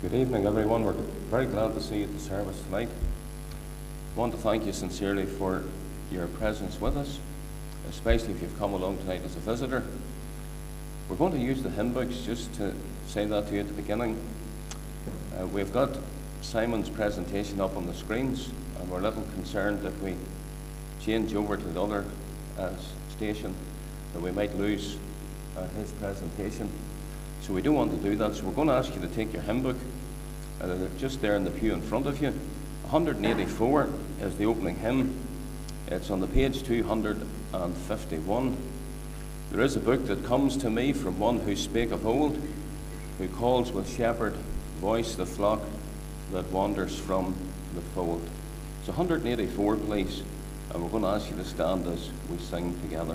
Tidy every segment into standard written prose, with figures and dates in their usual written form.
Good evening, everyone. We're very glad to see you at the service tonight. I want to thank you sincerely for your presence with us, especially if you've come along tonight as a visitor. We're going to use the hymn books, just to say that to you at the beginning. We've got Simon's presentation up on the screens, and we're a little concerned that we change over to the other station, that we might lose his presentation. So we don't want to do that, so we're going to ask you to take your hymn book. They're just there in the pew in front of you. 184 is the opening hymn. It's on the page 251. There is a book that comes to me from one who spake of old, who calls with shepherd voice the flock that wanders from the fold. So 184, please, and we're going to ask you to stand as we sing together.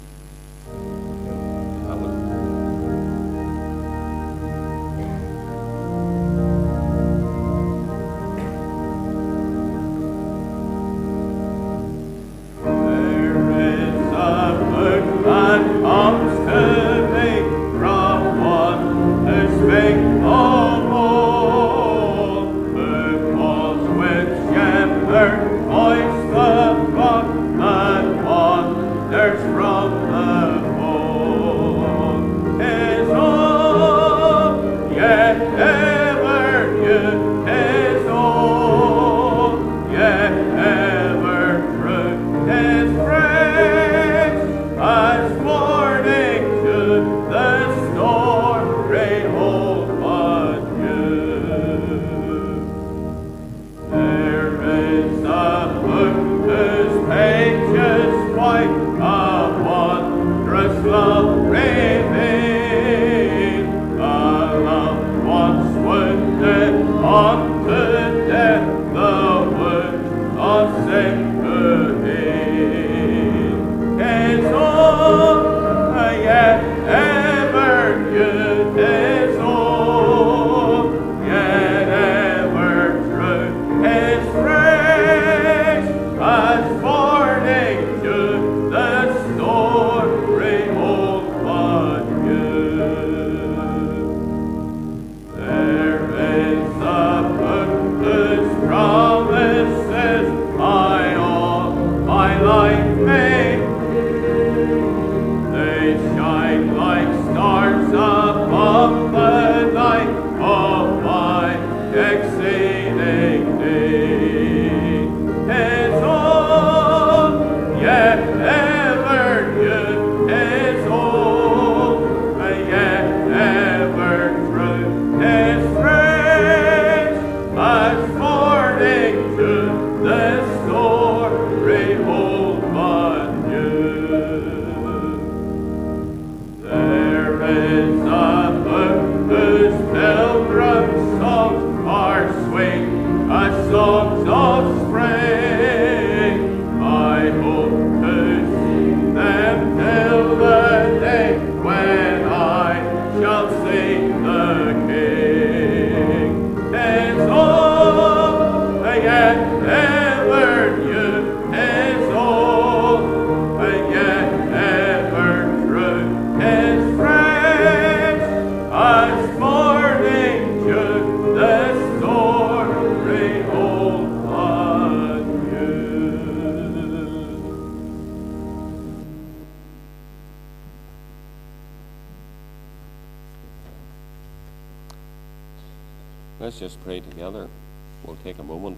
Let's just pray together. We'll take a moment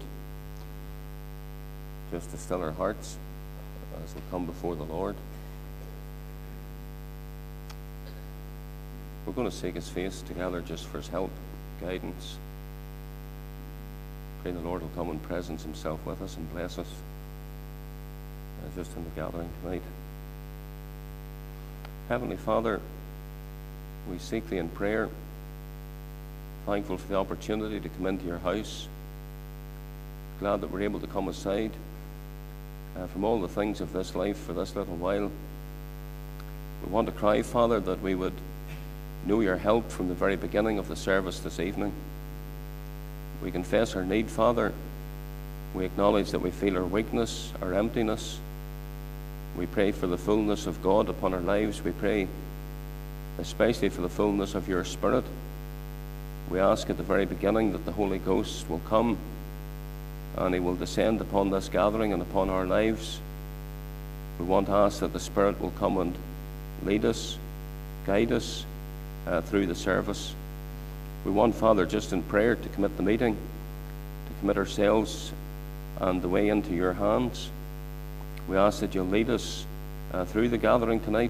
just to still our hearts as we come before the Lord. We're going to seek His face together just for His help, guidance. Pray the Lord will come and presence Himself with us and bless us just in the gathering tonight. Heavenly Father, we seek Thee in prayer, thankful for the opportunity to come into Your house, glad that we're able to come aside from all the things of this life for this little while. We want to cry, Father, that we would know Your help from the very beginning of the service this evening. We confess our need, Father. We acknowledge that we feel our weakness, our emptiness. We pray for the fullness of God upon our lives. We pray especially for the fullness of Your Spirit. We ask at the very beginning that the Holy Ghost will come and he will descend upon this gathering and upon our lives. We want to ask that the Spirit will come and lead us, guide us through the service. We want, Father, just in prayer to commit the meeting, to commit ourselves and the way into your hands. We ask that you'll lead us through the gathering tonight.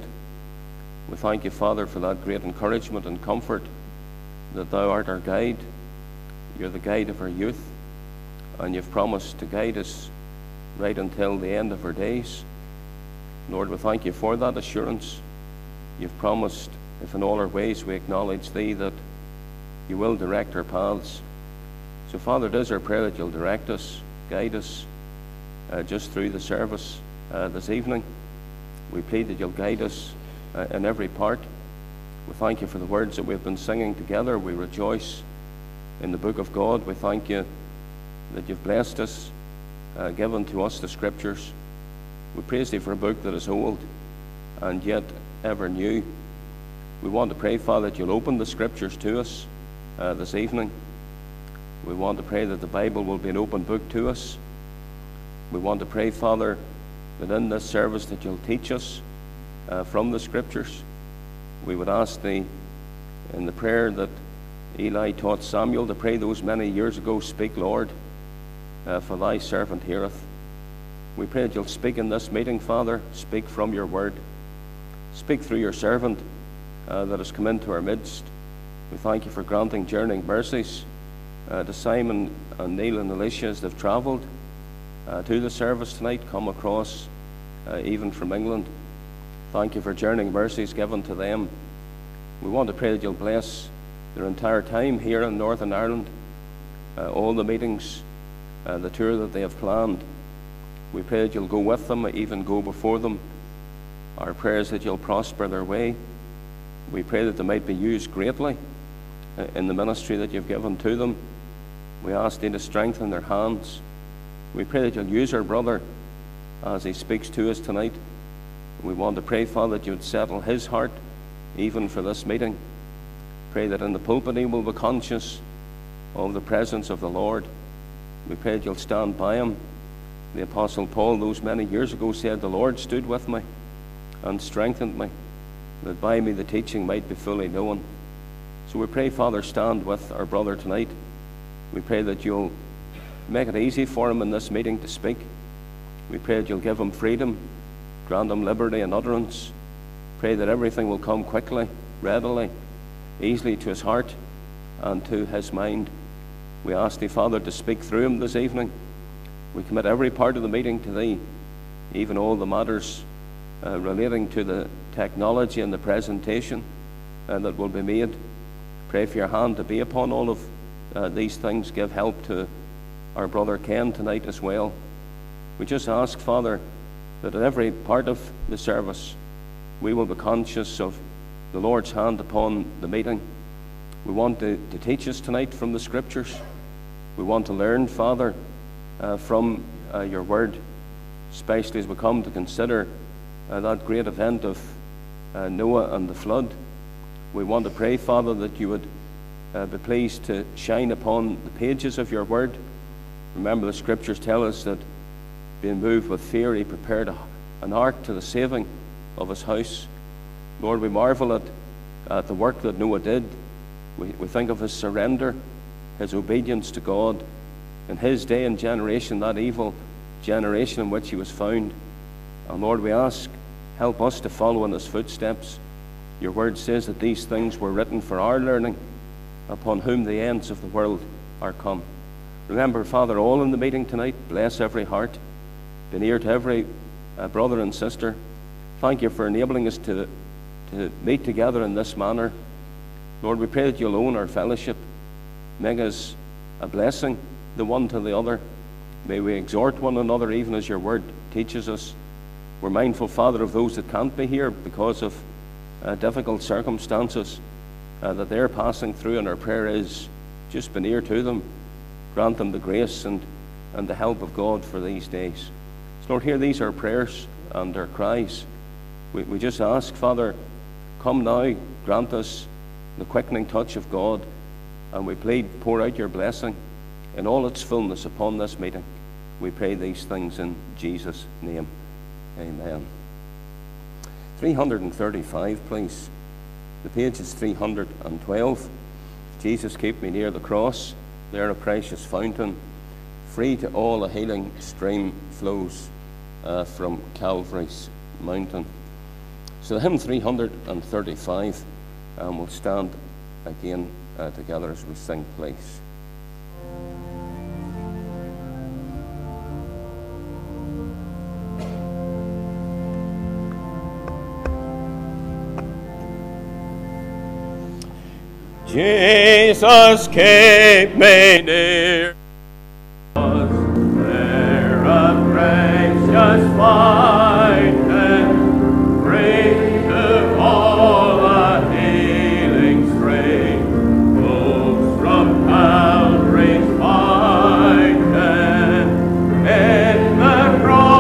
We thank you, Father, for that great encouragement and comfort that thou art our guide. You're the guide of our youth, and you've promised to guide us right until the end of our days. Lord, we thank you for that assurance. You've promised, if in all our ways we acknowledge thee, that you will direct our paths. So, Father, it is our prayer that you'll direct us, guide us just through the service this evening. We plead that you'll guide us in every part. We thank you for the words that we've been singing together. We rejoice in the book of God. We thank you that you've blessed us, given to us the Scriptures. We praise thee for a book that is old and yet ever new. We want to pray, Father, that you'll open the Scriptures to us this evening. We want to pray that the Bible will be an open book to us. We want to pray, Father, that in this service that you'll teach us from the Scriptures. We would ask thee in the prayer that Eli taught Samuel to pray those many years ago, speak, Lord, for thy servant heareth. We pray that you'll speak in this meeting, Father. Speak from your word. Speak through your servant that has come into our midst. We thank you for granting journeying mercies to Simon and Neil and Alicia as they've travelled to the service tonight, come across even from England. Thank you for journeying mercies given to them. We want to pray that you'll bless their entire time here in Northern Ireland, all the meetings, the tour that they have planned. We pray that you'll go with them, even go before them. Our prayer is that you'll prosper their way. We pray that they might be used greatly in the ministry that you've given to them. We ask thee to strengthen their hands. We pray that you'll use our brother as he speaks to us tonight. We want to pray, Father, that you would settle his heart even for this meeting. Pray that in the pulpit he will be conscious of the presence of the Lord. We pray that you'll stand by him. The Apostle Paul, those many years ago, said, the Lord stood with me and strengthened me, that by me the teaching might be fully known. So we pray, Father, stand with our brother tonight. We pray that you'll make it easy for him in this meeting to speak. We pray that you'll give him freedom, grant him liberty and utterance. Pray that everything will come quickly, readily, easily to his heart and to his mind. We ask thee, Father, to speak through him this evening. We commit every part of the meeting to thee, even all the matters relating to the technology and the presentation that will be made. Pray for your hand to be upon all of these things. Give help to our brother Ken tonight as well. We just ask, Father, that at every part of the service we will be conscious of the Lord's hand upon the meeting. We want to teach us tonight from the Scriptures. We want to learn, Father, from your word, especially as we come to consider that great event of Noah and the flood. We want to pray, Father, that you would be pleased to shine upon the pages of your word. Remember, the Scriptures tell us that being moved with fear, he prepared an ark to the saving of his house. Lord, we marvel at the work that Noah did. We think of his surrender, his obedience to God. In his day and generation, that evil generation in which he was found. And Lord, we ask, help us to follow in his footsteps. Your word says that these things were written for our learning, upon whom the ends of the world are come. Remember, Father, all in the meeting tonight, bless every heart. Be near to every brother and sister. Thank you for enabling us to meet together in this manner. Lord, we pray that you'll own our fellowship. Make us a blessing, the one to the other. May we exhort one another even as your word teaches us. We're mindful, Father, of those that can't be here because of difficult circumstances that they're passing through, and our prayer is just be near to them. Grant them the grace and the help of God for these days. So Lord, hear these our prayers and our cries. We just ask, Father, come now, grant us the quickening touch of God And we plead, pour out your blessing in all its fullness upon this meeting. We pray these things in Jesus' name. Amen. 335, please. The page is 312. Jesus, keep me near the cross. There a precious fountain, free to all a healing stream flows from Calvary's mountain. So hymn 335, and we'll stand again together as we sing, please. Jesus, keep me near. There a precious fountain, free to all a healing stream, flows from Calvary's mountain. In the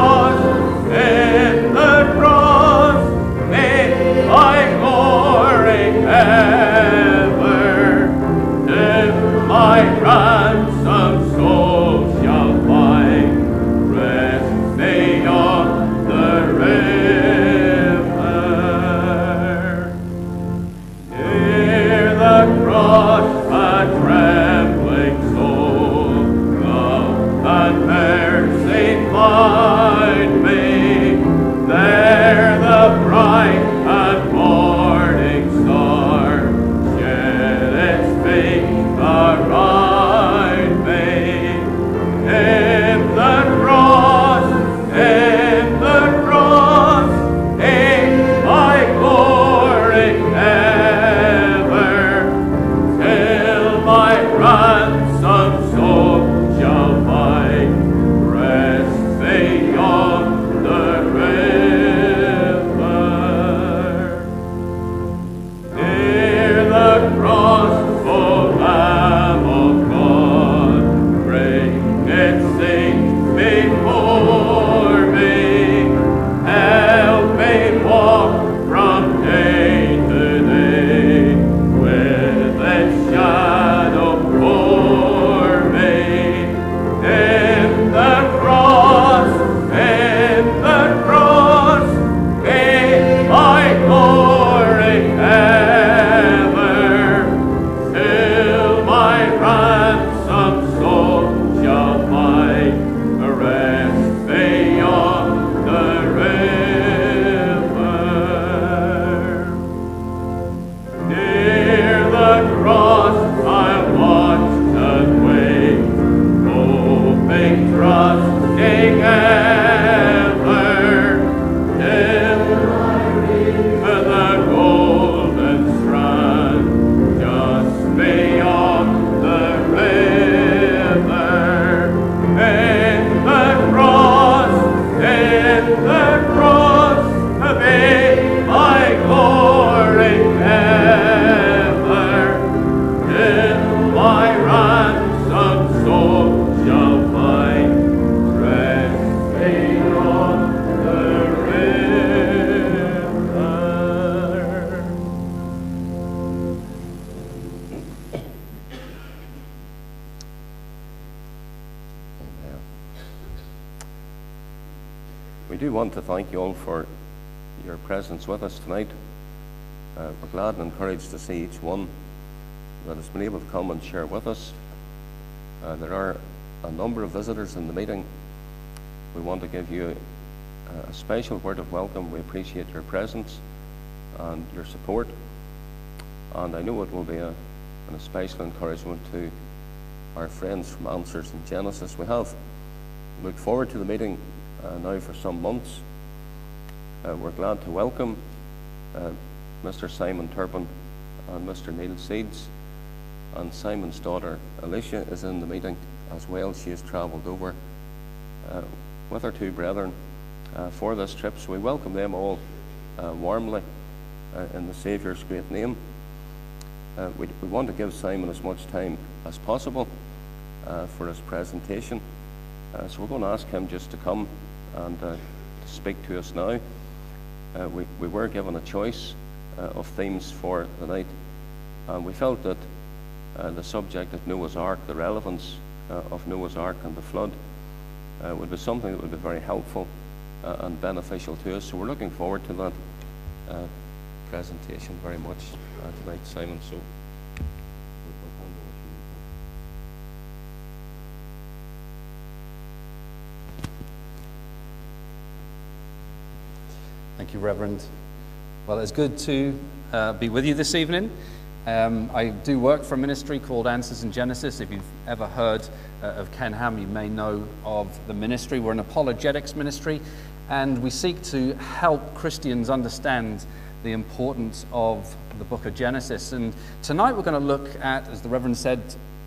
cross, may my glory ever, till my ransomed soul shall find rest beyond the river. Near the cross, a trembling soul, love and mercy find me. There the bright and morning star shed its beams around me. In the cross, in my glory ever, till my ransomed soul shall find rest beyond the river. Near the cross, O Lamb of God, bring its saints before me. Help me walk from day to day with its shadow for me. In the cross, be my glory ever, till my ransomed soul shall find a rest beyond the river. Near the cross I watched and wait, hoping, trusting ever, till I reach the golden strand just beyond the river. In the cross, be my glory ever, till my ransomed soul shall find rest beyond the river. We do want to thank you all for your presence with us tonight. We're glad and encouraged to see each one that has been able to come and share with us. There are a number of visitors in the meeting. We want to give you a special word of welcome. We appreciate your presence and your support. And I know it will be an especial encouragement to our friends from Answers in Genesis. We have looked forward to the meeting now for some months. We're glad to welcome Mr. Simon Turpin and Mr. Neil Seeds, and Simon's daughter Alicia is in the meeting as well. She has travelled over with her two brethren for this trip, so we welcome them all warmly in the Saviour's great name. We want to give Simon as much time as possible for his presentation, so we're going to ask him just to come and to speak to us now. We were given a choice of themes for the night, and we felt that the subject of Noah's Ark, the relevance of Noah's Ark and the flood, would be something that would be very helpful and beneficial to us. So we're looking forward to that presentation very much tonight, Simon. So. Thank you, Reverend. Well, it's good to be with you this evening. I do work for a ministry called Answers in Genesis. If you've ever heard of Ken Ham, you may know of the ministry. We're an apologetics ministry, and we seek to help Christians understand the importance of the book of Genesis. And tonight we're going to look at, as the Reverend said,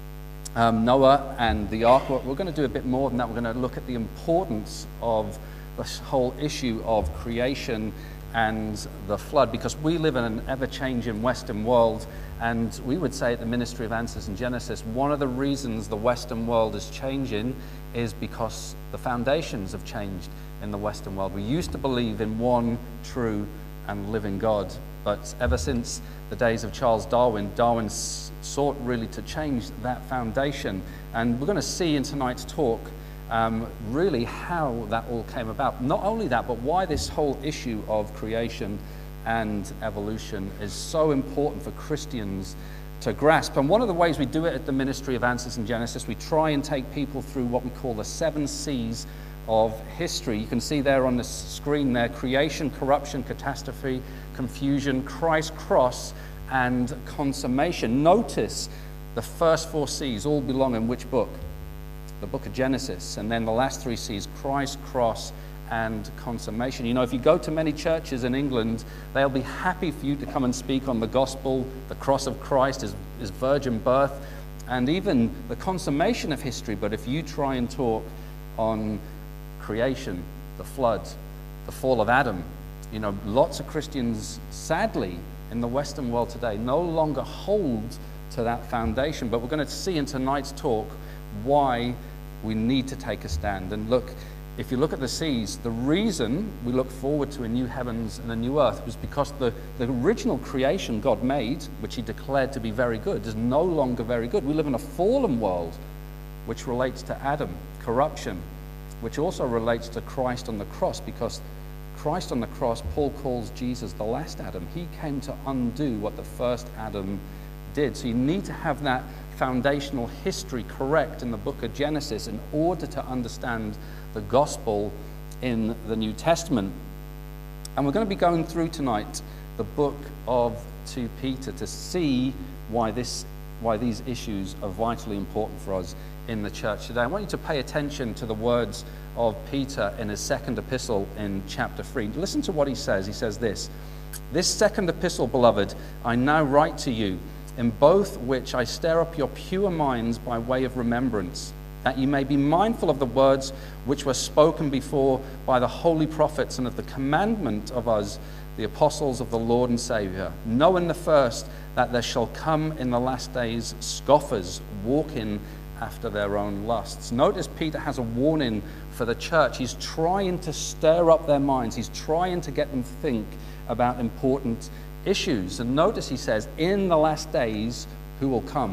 Noah and the ark. We're going to do a bit more than that. We're going to look at the importance of this whole issue of creation and the flood, because we live in an ever-changing Western world, and we would say at the Ministry of Answers in Genesis, one of the reasons the Western world is changing is because the foundations have changed in the Western world. We used to believe in one true and living God, but ever since the days of Charles Darwin, Darwin sought really to change that foundation, and we're going to see in tonight's talk really how that all came about. Not only that, but why this whole issue of creation and evolution is so important for Christians to grasp. And one of the ways we do it at the Ministry of Answers in Genesis, we try and take people through what we call the 7 C's of history. You can see there on the screen there: creation, corruption, catastrophe, confusion, Christ's cross, and consummation. Notice the first 4 C's all belong in which book? The book of Genesis. And then the last 3 C's, Christ, cross, and consummation. You know, if you go to many churches in England, they'll be happy for you to come and speak on the gospel, the cross of Christ, his virgin birth, and even the consummation of history. But if you try and talk on creation, the flood, the fall of Adam, you know, lots of Christians, sadly, in the Western world today, no longer hold to that foundation. But we're going to see in tonight's talk why we need to take a stand. And look, if you look at the seas, the reason we look forward to a new heavens and a new earth was because the original creation God made, which he declared to be very good, is no longer very good. We live in a fallen world, which relates to Adam, corruption, which also relates to Christ on the cross, because Christ on the cross, Paul calls Jesus the last Adam. He came to undo what the first Adam did. So you need to have that foundational history correct in the book of Genesis in order to understand the gospel in the New Testament. And we're going to be going through tonight the book of 2 Peter to see why these issues are vitally important for us in the church today. I want you to pay attention to the words of Peter in his second epistle in chapter 3. Listen to what he says. He says this: "This second epistle, beloved, I now write to you, in both which I stir up your pure minds by way of remembrance, that you may be mindful of the words which were spoken before by the holy prophets, and of the commandment of us, the apostles of the Lord and Saviour, knowing the first, that there shall come in the last days scoffers, walking after their own lusts." Notice Peter has a warning for the church. He's trying to stir up their minds. He's trying to get them to think about important issues. And notice he says, in the last days, who will come?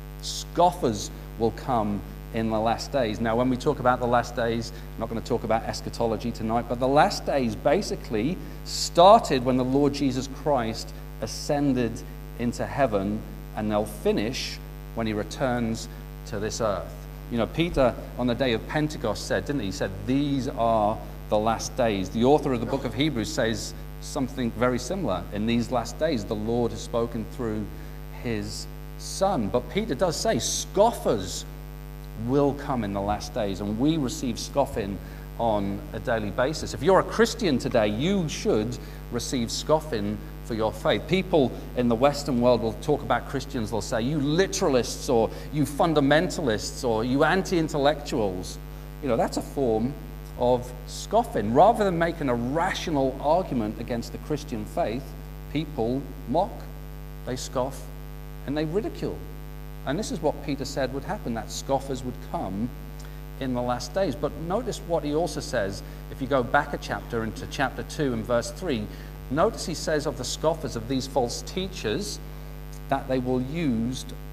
Scoffers will come in the last days. Now, when we talk about the last days, I'm not going to talk about eschatology tonight, but the last days basically started when the Lord Jesus Christ ascended into heaven, and they'll finish when he returns to this earth. You know, Peter on the day of Pentecost said, didn't he? He said, these are the last days. The author of the book of Hebrews says something very similar. In these last days, the Lord has spoken through his Son. But Peter does say scoffers will come in the last days, and we receive scoffing on a daily basis. If you're a Christian today, you should receive scoffing for your faith. People in the Western world will talk about Christians, they'll say, you literalists, or you fundamentalists, or you anti-intellectuals. You know, that's a form of scoffing. Rather than making a rational argument against the Christian faith, people mock, they scoff, and they ridicule. And this is what Peter said would happen, that scoffers would come in the last days. But notice what he also says, if you go back a chapter into chapter 2 and verse 3, notice he says of the scoffers, of these false teachers, that they will use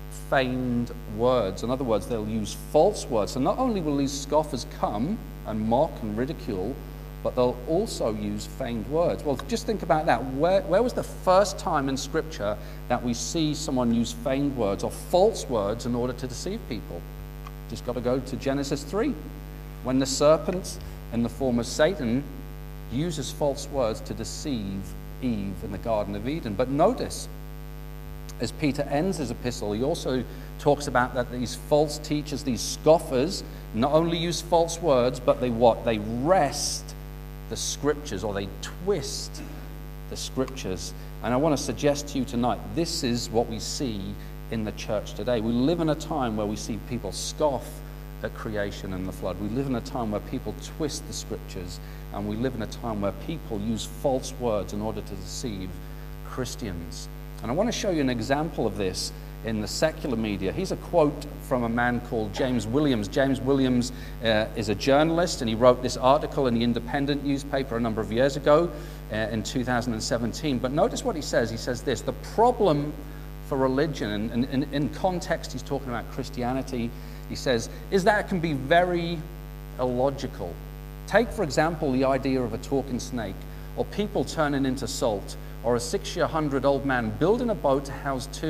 feigned words. In other words, they'll use false words. So not only will these scoffers come and mock and ridicule, but they'll also use feigned words. Well, just think about that. Where was the first time in Scripture that we see someone use feigned words or false words in order to deceive people? Just got to go to Genesis 3, when the serpent, in the form of Satan, uses false words to deceive Eve in the Garden of Eden. But notice, as Peter ends his epistle, he also talks about that these false teachers, these scoffers, not only use false words, but they what? They wrest the Scriptures, or they twist the Scriptures. And I want to suggest to you tonight, this is what we see in the church today. We live in a time where we see people scoff at creation and the flood. We live in a time where people twist the Scriptures, and we live in a time where people use false words in order to deceive Christians. And I want to show you an example of this in the secular media. Here's a quote from a man called James Williams. James Williams is a journalist, and he wrote this article in the Independent newspaper a number of years ago in 2017. But notice what he says. He says this: the problem for religion, and in context he's talking about Christianity, he says, is that it can be very illogical. Take, for example, the idea of a talking snake, or people turning into salt, or a 600-year-old man building a boat to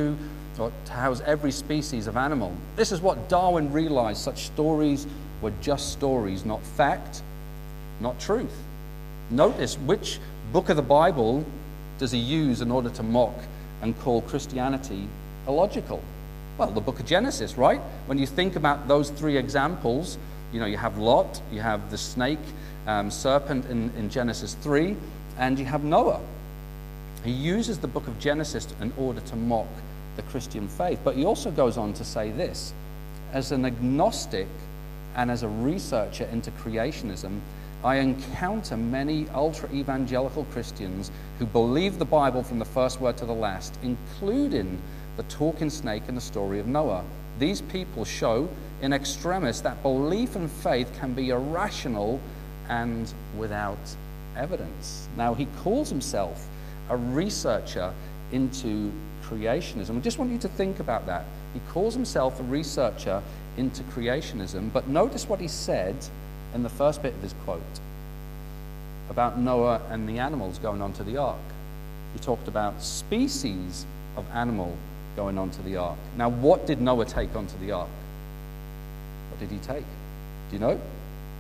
house every species of animal. This is what Darwin realized: such stories were just stories, not fact, not truth. Notice, which book of the Bible does he use in order to mock and call Christianity illogical? Well, the book of Genesis, right? When you think about those three examples, you have Lot, you have the snake, serpent in Genesis 3, and you have Noah. He uses the book of Genesis in order to mock the Christian faith. But he also goes on to say this: as an agnostic and as a researcher into creationism, I encounter many ultra-evangelical Christians who believe the Bible from the first word to the last, including the talking snake and the story of Noah. These people show in extremis that belief and faith can be irrational and without evidence. Now, he calls himself a researcher into creationism. I just want you to think about that. He calls himself a researcher into creationism, but notice what he said in the first bit of his quote about Noah and the animals going onto the ark. He talked about species of animal going onto the ark. Now, what did Noah take onto the ark? What did he take? Do you know?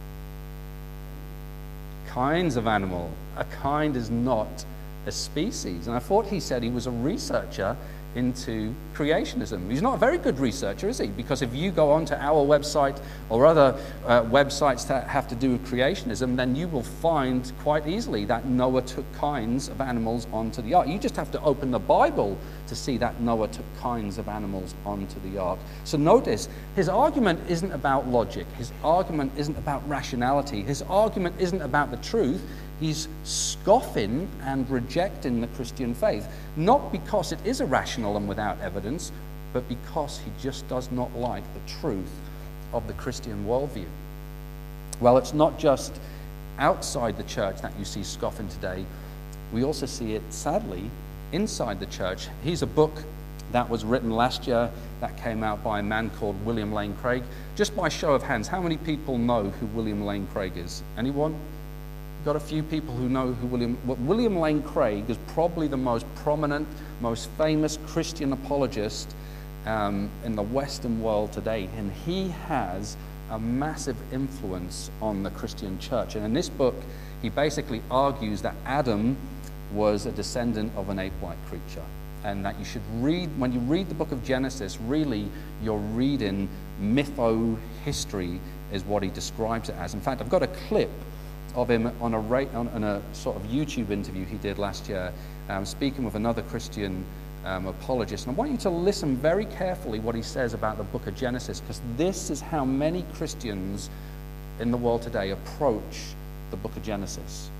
Kinds of animal. A kind is not a species. And I thought he said he was a researcher into creationism. He's not a very good researcher, is he? Because if you go onto our website or other websites that have to do with creationism, then you will find quite easily that Noah took kinds of animals onto the ark. You just have to open the Bible to see that Noah took kinds of animals onto the ark. So notice, his argument isn't about logic. His argument isn't about rationality. His argument isn't about the truth. He's scoffing and rejecting the Christian faith, not because it is irrational and without evidence, but because he just does not like the truth of the Christian worldview. Well, it's not just outside the church that you see scoffing today. We also see it, sadly, inside the church. Here's a book that was written last year that came out by a man called William Lane Craig. Just by show of hands, how many people know who William Lane Craig is? Anyone? Got a few people who know who William Lane Craig is probably the most prominent, most famous Christian apologist in the Western world today, and he has a massive influence on the Christian church. And in this book, he basically argues that Adam was a descendant of an ape-like creature, and that you should read, when you read the book of Genesis, really you're reading mytho-history is what he describes it as. In fact, I've got a clip of him on a sort of YouTube interview he did last year, speaking with another Christian apologist. And I want you to listen very carefully what he says about the book of Genesis, because this is how many Christians in the world today approach the book of Genesis.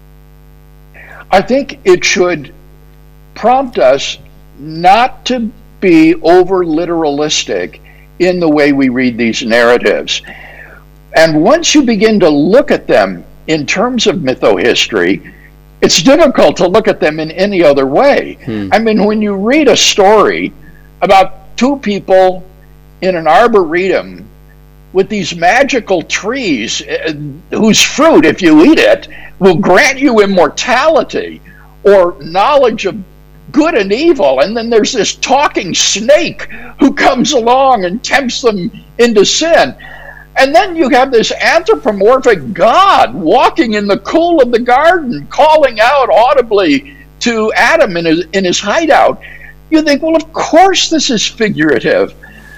I think it should prompt us not to be over literalistic in the way we read these narratives. And once you begin to look at them in terms of mytho-history, it's difficult to look at them in any other way. I mean, when you read a story about two people in an arboretum with these magical trees whose fruit, if you eat it, will grant you immortality or knowledge of good and evil. And then there's this talking snake who comes along and tempts them into sin. And then you have this anthropomorphic God walking in the cool of the garden, calling out audibly to Adam in his hideout. You think, well, of course this is figurative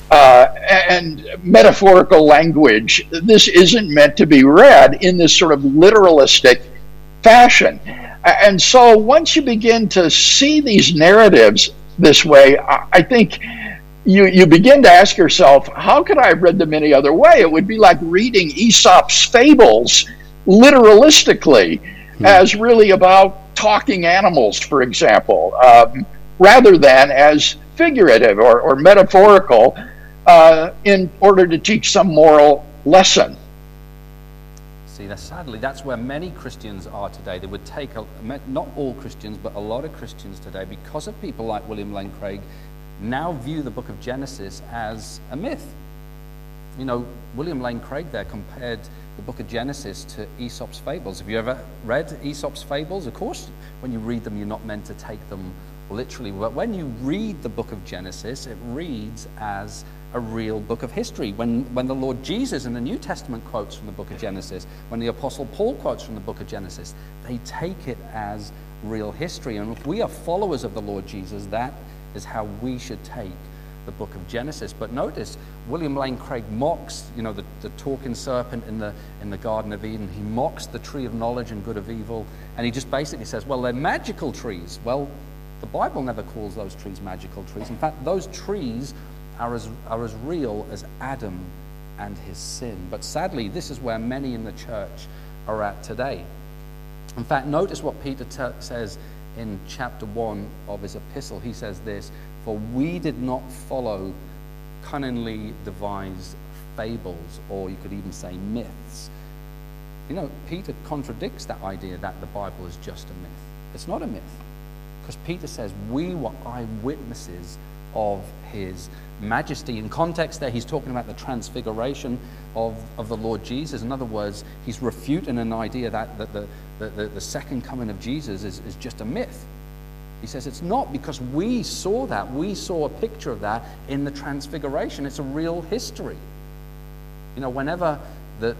and metaphorical language. This isn't meant to be read in this sort of literalistic fashion. And so once you begin to see these narratives this way, I think you begin to ask yourself, how could I have read them any other way? It would be like reading Aesop's fables literalistically, as really about talking animals, for example, rather than as figurative or metaphorical in order to teach some moral lesson. See, sadly, that's where many Christians are today. They would take, not all Christians, but a lot of Christians today, because of people like William Lane Craig, now view the book of Genesis as a myth. You know, William Lane Craig there compared the book of Genesis to Aesop's fables. Have you ever read Aesop's fables? Of course, when you read them, you're not meant to take them literally. But when you read the book of Genesis, it reads as a real book of history. When the Lord Jesus in the New Testament quotes from the book of Genesis, when the Apostle Paul quotes from the book of Genesis, they take it as real history. And if we are followers of the Lord Jesus, that is how we should take the book of Genesis. But notice, William Lane Craig mocks, the talking serpent in the Garden of Eden. He mocks the tree of knowledge and good of evil, and he just basically says, well, they're magical trees. Well, the Bible never calls those trees magical trees. In fact, those trees are as real as Adam and his sin. But sadly, this is where many in the church are at today. In fact, notice what Peter says in chapter 1 of his epistle. He says this, "For we did not follow cunningly devised fables," or you could even say myths. Peter contradicts that idea that the Bible is just a myth. It's not a myth, because Peter says we were eyewitnesses of his majesty. In context there, he's talking about the transfiguration of the Lord Jesus. In other words, he's refuting an idea that the second coming of Jesus is just a myth. He says it's not, because we saw that. We saw a picture of that in the transfiguration. It's a real history. Whenever the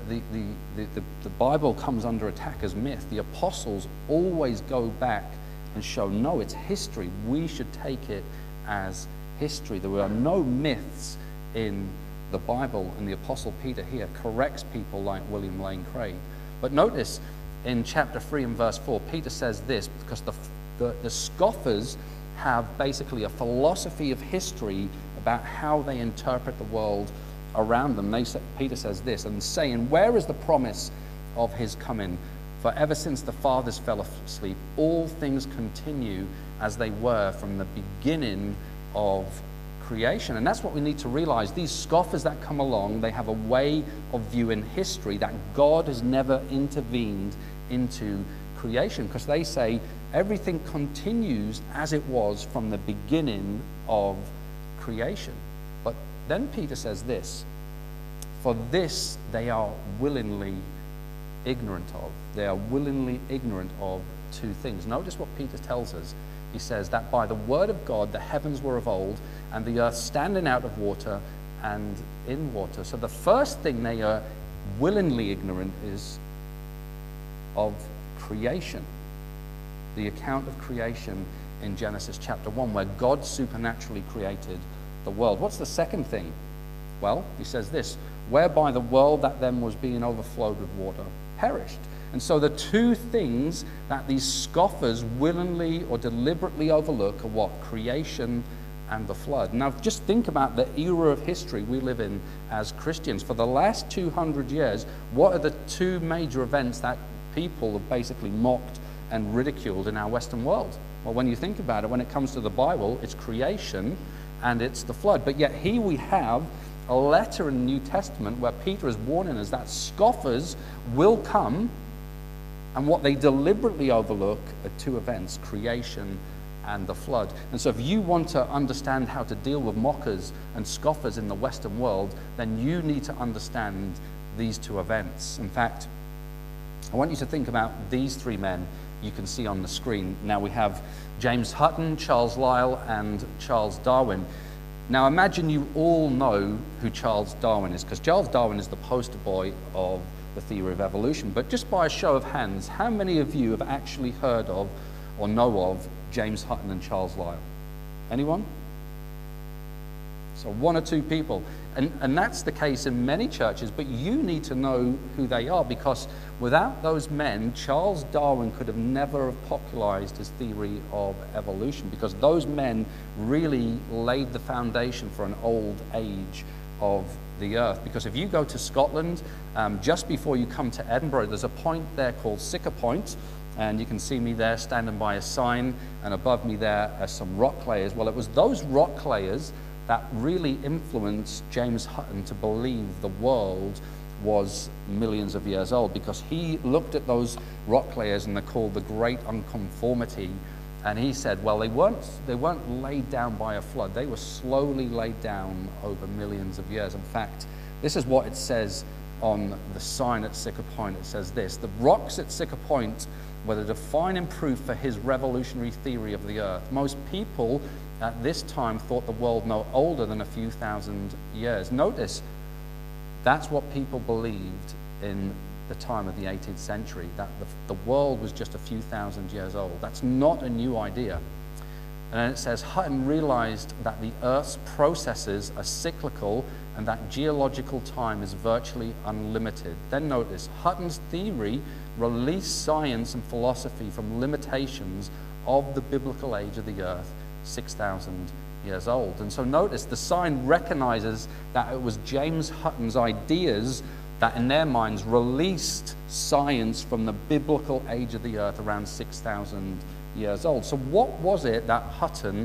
Bible comes under attack as myth, the apostles always go back and show, no, it's history. We should take it as history. There are no myths in the Bible, and the Apostle Peter here corrects people like William Lane Craig. But notice in chapter 3 and verse 4, Peter says this, because the scoffers have basically a philosophy of history about how they interpret the world around them. Peter says this, and saying, "Where is the promise of his coming? For ever since the fathers fell asleep, all things continue as they were from the beginning of creation." And that's what we need to realize. These scoffers that come along, they have a way of viewing history that God has never intervened into creation, because they say everything continues as it was from the beginning of creation. But then Peter says this, "For this they are willingly ignorant of." They are willingly ignorant of two things. Notice what Peter tells us. He says that by the word of God the heavens were of old, and the earth standing out of water and in water. So the first thing they are willingly ignorant is of creation. The account of creation in Genesis chapter 1, where God supernaturally created the world. What's the second thing? Well, he says this, "Whereby the world that then was being overflowed with water perished." And so the two things that these scoffers willingly or deliberately overlook are what? Creation and the flood. Now just think about the era of history we live in as Christians. For the last 200 years, what are the two major events that people have basically mocked and ridiculed in our Western world? Well, when you think about it, when it comes to the Bible, it's creation and it's the flood. But yet here we have a letter in the New Testament where Peter is warning us that scoffers will come, and what they deliberately overlook are two events, creation and the flood. And so if you want to understand how to deal with mockers and scoffers in the Western world, then you need to understand these two events. In fact, I want you to think about these three men you can see on the screen. Now we have James Hutton, Charles Lyell, and Charles Darwin. Now imagine you all know who Charles Darwin is, because Charles Darwin is the poster boy of the theory of evolution. But just by a show of hands, how many of you have actually heard of or know of James Hutton and Charles Lyell? Anyone? So one or two people. And that's the case in many churches, but you need to know who they are, because without those men, Charles Darwin could have never have popularized his theory of evolution, because those men really laid the foundation for an old age of the earth. Because if you go to Scotland, just before you come to Edinburgh, there's a point there called Sicker Point, and you can see me there standing by a sign, and above me there are some rock layers. Well, it was those rock layers that really influenced James Hutton to believe the world was millions of years old, because he looked at those rock layers, and they're called the Great Unconformity, and he said, well, they weren't laid down by a flood. They were slowly laid down over millions of years. In fact, this is what it says on the sign at Sicker Point. It says this: the rocks at Sicker Point were the defining proof for his revolutionary theory of the earth. Most people at this time thought the world no older than a few thousand years. Notice, that's what people believed in the time of the 18th century, that the world was just a few thousand years old. That's not a new idea. And then it says, Hutton realized that the Earth's processes are cyclical and that geological time is virtually unlimited. Then notice, Hutton's theory released science and philosophy from limitations of the biblical age of the Earth, 6,000 years old. And so notice, the sign recognizes that it was James Hutton's ideas that in their minds released science from the biblical age of the earth around 6,000 years old. So what was it that Hutton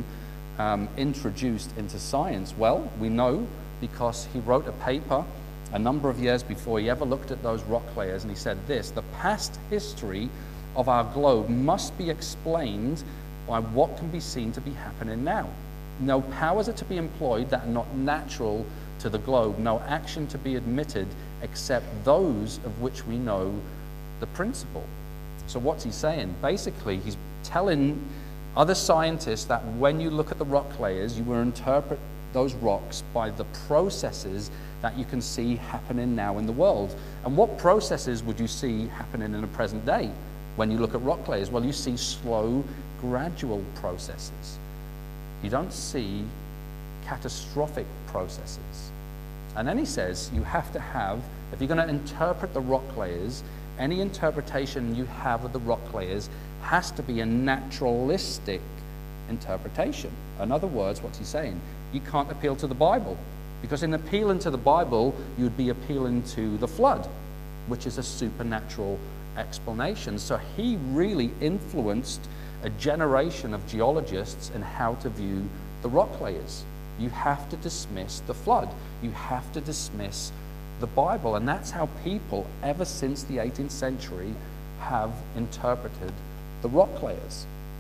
introduced into science? Well, we know because he wrote a paper a number of years before he ever looked at those rock layers, and he said this: the past history of our globe must be explained by what can be seen to be happening now. No powers are to be employed that are not natural to the globe, no action to be admitted except those of which we know the principle. So what's he saying? Basically, he's telling other scientists that when you look at the rock layers, you will interpret those rocks by the processes that you can see happening now in the world. And what processes would you see happening in the present day when you look at rock layers? Well, you see slow, gradual processes. You don't see catastrophic processes. And then he says you have to have, if you're going to interpret the rock layers, any interpretation you have of the rock layers has to be a naturalistic interpretation. In other words, what's he saying? You can't appeal to the Bible, because in appealing to the Bible, you'd be appealing to the flood, which is a supernatural explanation. So he really influenced a generation of geologists in how to view the rock layers. You have to dismiss the flood. You have to dismiss the Bible. And that's how people, ever since the 18th century, have interpreted the rock layers.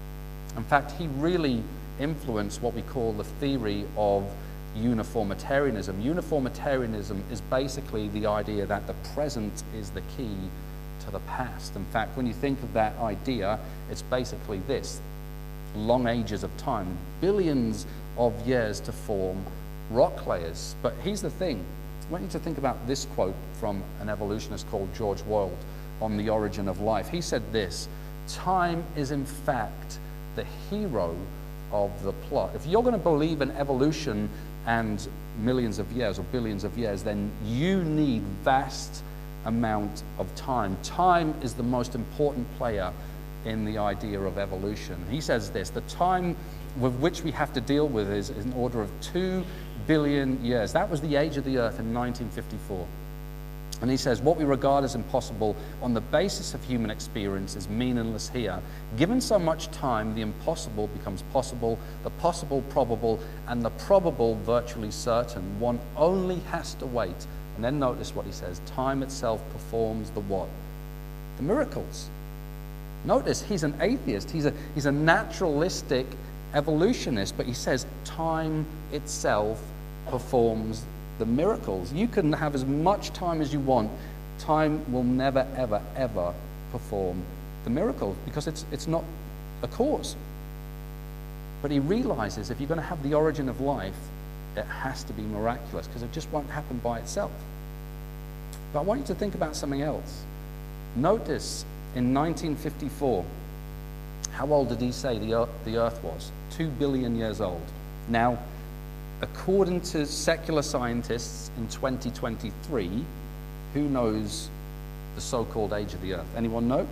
In fact, he really influenced what we call the theory of uniformitarianism. Uniformitarianism is basically the idea that the present is the key to the past. In fact, when you think of that idea, it's basically this: long ages of time, billions of years to form rock layers. But here's the thing. I want you to think about this quote from an evolutionist called George Boyle on The Origin of Life. He said this: time is in fact the hero of the plot. If you're going to believe in evolution and millions of years or billions of years, then you need vast amount of time. Time is the most important player in the idea of evolution. He says this: the time with which we have to deal with is in order of 2 billion years. That was the age of the earth in 1954. And he says, what we regard as impossible on the basis of human experience is meaningless here. Given so much time, the impossible becomes possible, the possible probable, and the probable virtually certain. One only has to wait. And then notice what he says: time itself performs the what? The miracles. Notice he's an atheist. He's a naturalistic evolutionist, but he says time itself performs the miracles. You can have as much time as you want. Time will never, ever, ever perform the miracles because it's not a cause. But he realizes if you're going to have the origin of life, it has to be miraculous because it just won't happen by itself. But I want you to think about something else. Notice in 1954, how old did he say the earth was? 2 billion years old. Now, according to secular scientists in 2023, who knows the so-called age of the earth? Anyone know?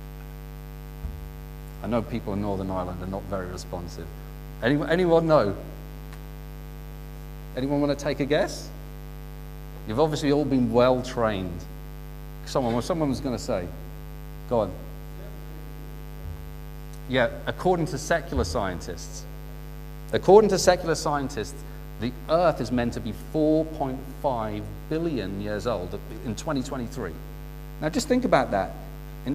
I know people in Northern Ireland are not very responsive. Anyone know? Anyone want to take a guess? You've obviously all been well trained. Someone was going to say. Go on. Yeah, according to secular scientists. According to secular scientists, the Earth is meant to be 4.5 billion years old in 2023. Now just think about that. In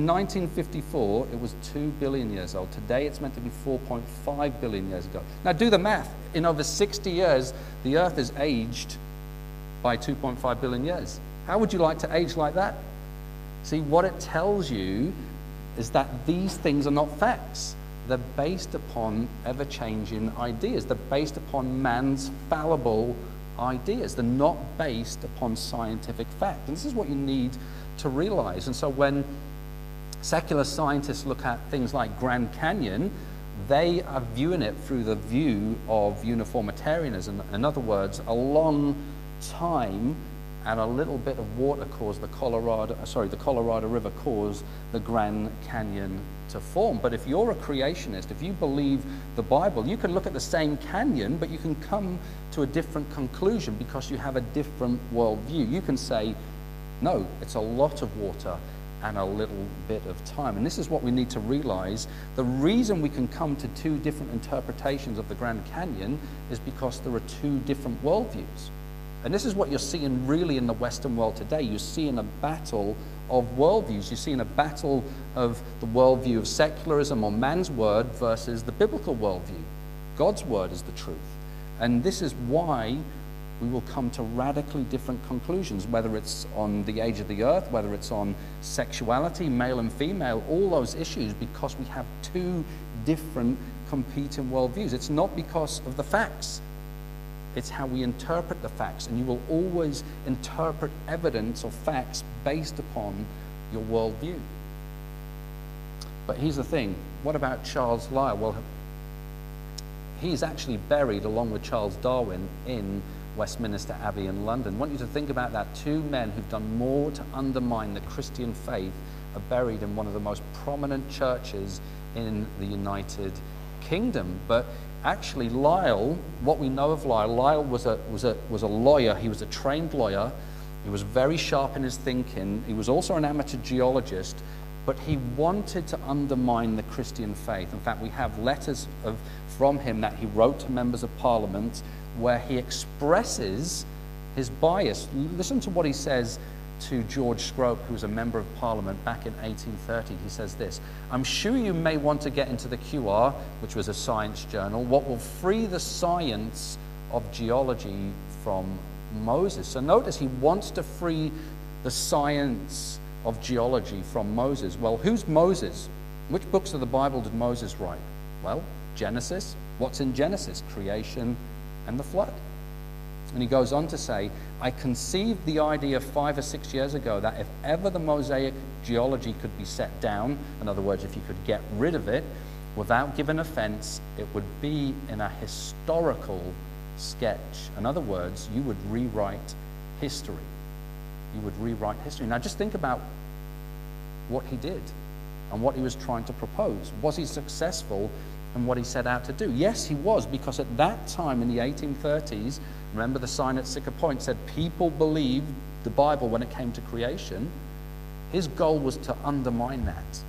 1954, it was 2 billion years old. Today, it's meant to be 4.5 billion years ago. Now, do the math. In over 60 years, the Earth is aged by 2.5 billion years. How would you like to age like that? See, what it tells you is that these things are not facts. They're based upon ever-changing ideas. They're based upon man's fallible ideas. They're not based upon scientific fact. And this is what you need to realize. And so when secular scientists look at things like Grand Canyon, they are viewing it through the view of uniformitarianism. In other words, a long time and a little bit of water caused the Colorado River caused the Grand Canyon to form. But if you're a creationist, if you believe the Bible, you can look at the same canyon, but you can come to a different conclusion because you have a different worldview. You can say, no, it's a lot of water and a little bit of time. And this is what we need to realize. The reason we can come to two different interpretations of the Grand Canyon is because there are two different worldviews. And this is what you're seeing really in the Western world today. You're seeing a battle of worldviews. You're seeing a battle of the worldview of secularism or man's word versus the biblical worldview. God's word is the truth. And this is why we will come to radically different conclusions, whether it's on the age of the earth, whether it's on sexuality, male and female, all those issues, because we have two different competing worldviews. It's not because of the facts. It's how we interpret the facts, and you will always interpret evidence or facts based upon your worldview. But here's the thing, what about Charles Lyell? Well, he's actually buried along with Charles Darwin in Westminster Abbey in London. I want you to think about that. Two men who've done more to undermine the Christian faith are buried in one of the most prominent churches in the United Kingdom. But actually Lyell, what we know of Lyell was a lawyer. He was a trained lawyer. He was very sharp in his thinking. He was also an amateur geologist, but he wanted to undermine the Christian faith. In fact, we have letters from him that he wrote to members of Parliament where he expresses his bias. Listen to what he says to George Scrope, who was a member of Parliament back in 1830. He says this: "I'm sure you may want to get into the QR," which was a science journal, "what will free the science of geology from Moses." So notice he wants to free the science of geology from Moses. Well, who's Moses? Which books of the Bible did Moses write? Well, Genesis. What's in Genesis? Creation and the flood. And he goes on to say, "I conceived the idea 5 or 6 years ago that if ever the Mosaic geology could be set down, in other words, if you could get rid of it without giving offense, it would be in a historical sketch." In other words, you would rewrite history. You would rewrite history. Now just think about what he did and what he was trying to propose. Was he successful in what he set out to do? Yes, he was, because at that time in the 1830s, remember the sign at Sycamore Point said people believed the Bible when it came to creation. His goal was to undermine that.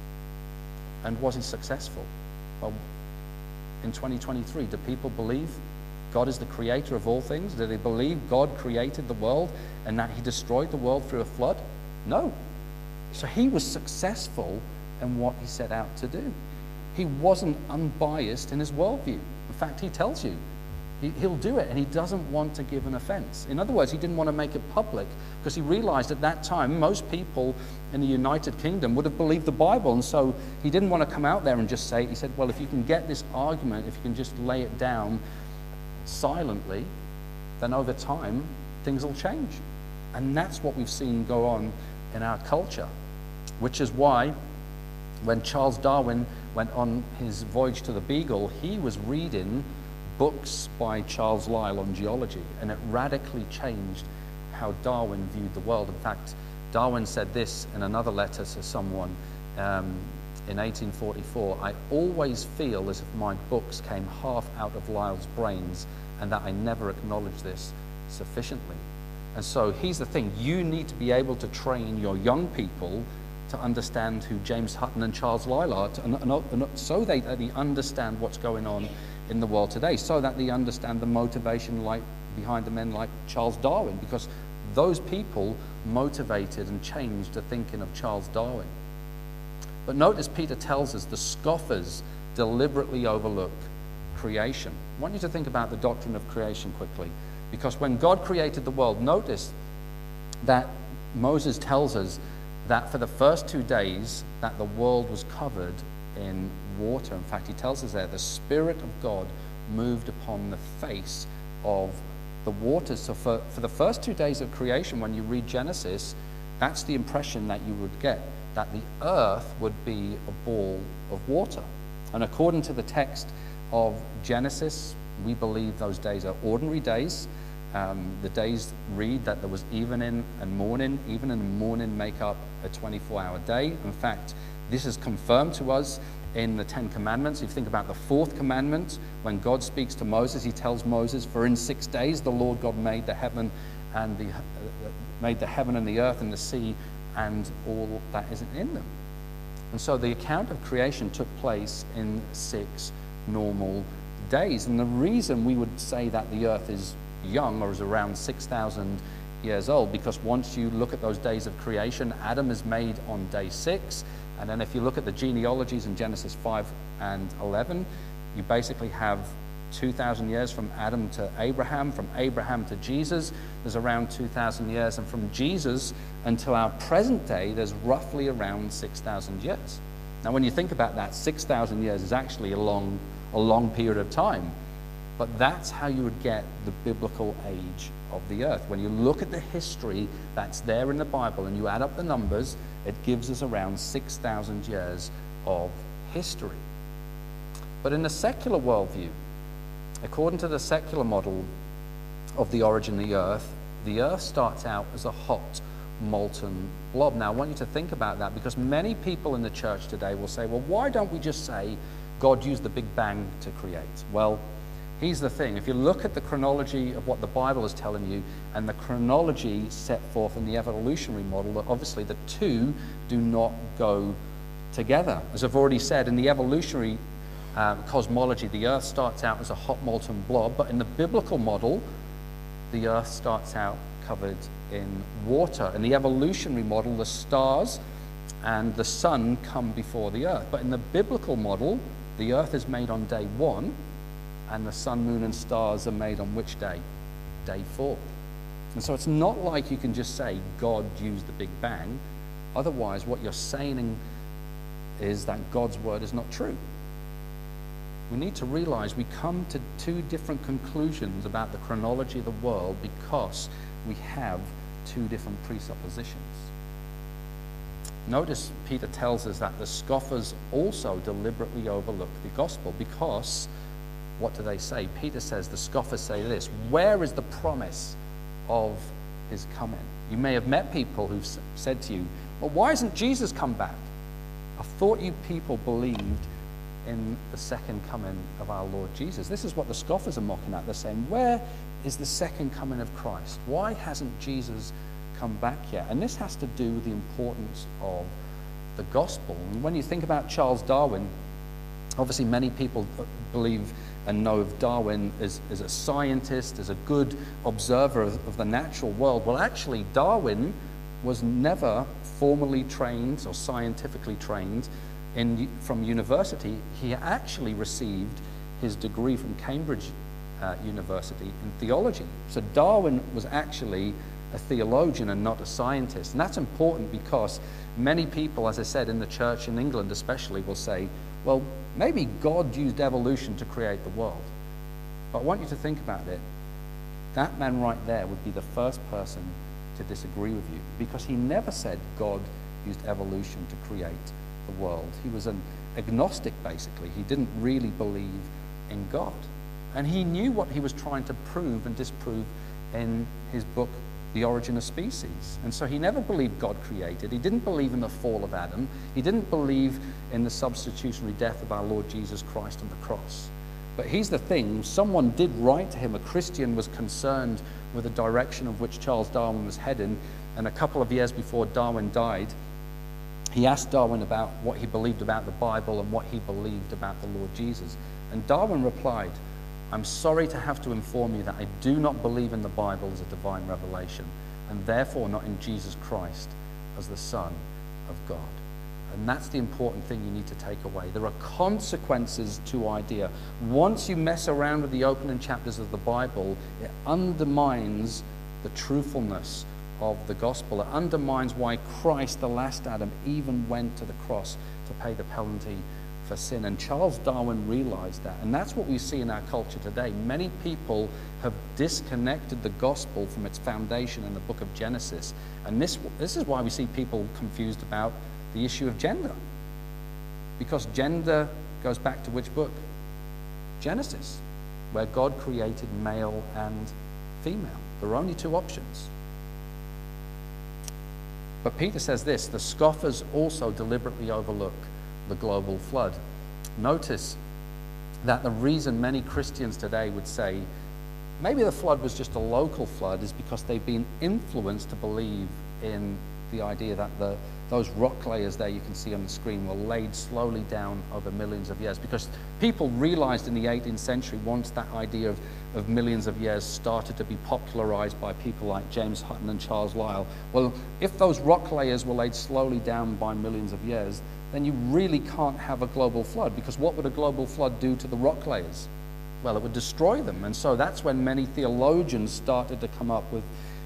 And was he successful? Well, in 2023, do people believe God is the creator of all things? Do they believe God created the world and that he destroyed the world through a flood? No. So he was successful in what he set out to do. He wasn't unbiased in his worldview. In fact, he tells you he'll do it, and he doesn't want to give an offense. In other words, he didn't want to make it public because he realized at that time most people in the United Kingdom would have believed the Bible, and so he didn't want to come out there and just say it. He said, well, if you can get this argument, if you can just lay it down silently, then over time things will change. And that's what we've seen go on in our culture, which is why when Charles Darwin went on his voyage to the Beagle, he was reading books by Charles Lyell on geology, and it radically changed how Darwin viewed the world. In fact, Darwin said this in another letter to someone in 1844, "I always feel as if my books came half out of Lyell's brains, and that I never acknowledged this sufficiently." And so here's the thing, you need to be able to train your young people to understand who James Hutton and Charles Lyell are, so they understand what's going on in the world today, so that they understand the motivation behind the men like Charles Darwin, because those people motivated and changed the thinking of Charles Darwin. But notice Peter tells us the scoffers deliberately overlook creation. I want you to think about the doctrine of creation quickly, because when God created the world, notice that Moses tells us that for the first 2 days that the world was covered in water. In fact, he tells us there the Spirit of God moved upon the face of the waters. So for the first 2 days of creation, when you read Genesis, that's the impression that you would get, that the earth would be a ball of water. And according to the text of Genesis, we believe those days are ordinary days. The days read that there was evening and morning. Evening and morning make up a 24-hour day. In fact, this is confirmed to us in the Ten Commandments. If you think about the fourth commandment, when God speaks to Moses, he tells Moses, "For in 6 days the Lord God made the heaven and the earth and the sea and all that isn't in them." And so the account of creation took place in 6 normal days. And the reason we would say that the earth is young, or is around 6,000 years old, because once you look at those days of creation, Adam is made on day 6, and then if you look at the genealogies in Genesis 5 and 11, you basically have 2,000 years from Adam to Abraham, from Abraham to Jesus, there's around 2,000 years, and from Jesus until our present day, there's roughly around 6,000 years. Now, when you think about that, 6,000 years is actually a long period of time. But that's how you would get the biblical age of the earth. When you look at the history that's there in the Bible and you add up the numbers, it gives us around 6,000 years of history. But in the secular worldview, according to the secular model of the origin of the earth starts out as a hot, molten blob. Now, I want you to think about that, because many people in the church today will say, well, why don't we just say God used the Big Bang to create? Well, here's the thing. If you look at the chronology of what the Bible is telling you and the chronology set forth in the evolutionary model, obviously the two do not go together. As I've already said, in the evolutionary cosmology, the earth starts out as a hot molten blob, but in the biblical model, the earth starts out covered in water. In the evolutionary model, the stars and the sun come before the earth. But in the biblical model, the earth is made on day 1, and the sun, moon, and stars are made on which day? Day 4. And so it's not like you can just say God used the Big Bang. Otherwise, what you're saying is that God's word is not true. We need to realize we come to 2 different conclusions about the chronology of the world because we have 2 different presuppositions. Notice Peter tells us that the scoffers also deliberately overlook the gospel because, what do they say? Peter says the scoffers say this: where is the promise of his coming? You may have met people who've said to you, well, why hasn't Jesus come back? I thought you people believed in the second coming of our Lord Jesus. This is what the scoffers are mocking at. They're saying, where is the second coming of Christ? Why hasn't Jesus come back yet? And this has to do with the importance of the gospel. And when you think about Charles Darwin, obviously many people believe and know of Darwin as a scientist, as a good observer of the natural world. Well, actually, Darwin was never formally trained or scientifically trained from university. He actually received his degree from Cambridge University in theology. So Darwin was actually a theologian and not a scientist. And that's important because many people, as I said, in the church in England especially, will say, well, maybe God used evolution to create the world. But I want you to think about it. That man right there would be the first person to disagree with you, because he never said God used evolution to create the world. He was an agnostic, basically. He didn't really believe in God. And he knew what he was trying to prove and disprove in his book, The Origin of Species. And so he never believed God created. He didn't believe in the fall of Adam. He didn't believe in the substitutionary death of our Lord Jesus Christ on the cross. But here's the thing, someone did write to him. A Christian was concerned with the direction of which Charles Darwin was heading, and a couple of years before Darwin died, he asked Darwin about what he believed about the Bible and what he believed about the Lord Jesus. And Darwin replied, I'm sorry to have to inform you that I do not believe in the Bible as a divine revelation, and therefore not in Jesus Christ as the Son of God. And that's the important thing you need to take away. There are consequences to idea. Once you mess around with the opening chapters of the Bible, it undermines the truthfulness of the gospel. It undermines why Christ, the last Adam, even went to the cross to pay the penalty for sin. And Charles Darwin realized that. And that's what we see in our culture today. Many people have disconnected the gospel from its foundation in the book of Genesis. And this is why we see people confused about the issue of gender. Because gender goes back to which book? Genesis, where God created male and female. There are only two options. But Peter says this, the scoffers also deliberately overlook the global flood. Notice that the reason many Christians today would say maybe the flood was just a local flood is because they've been influenced to believe in the idea that those rock layers there you can see on the screen were laid slowly down over millions of years, because people realized in the 18th century, once that idea of millions of years started to be popularized by people like James Hutton and Charles Lyell, well, if those rock layers were laid slowly down by millions of years, then you really can't have a global flood, because what would a global flood do to the rock layers? Well, it would destroy them. And so that's when many theologians started to come up with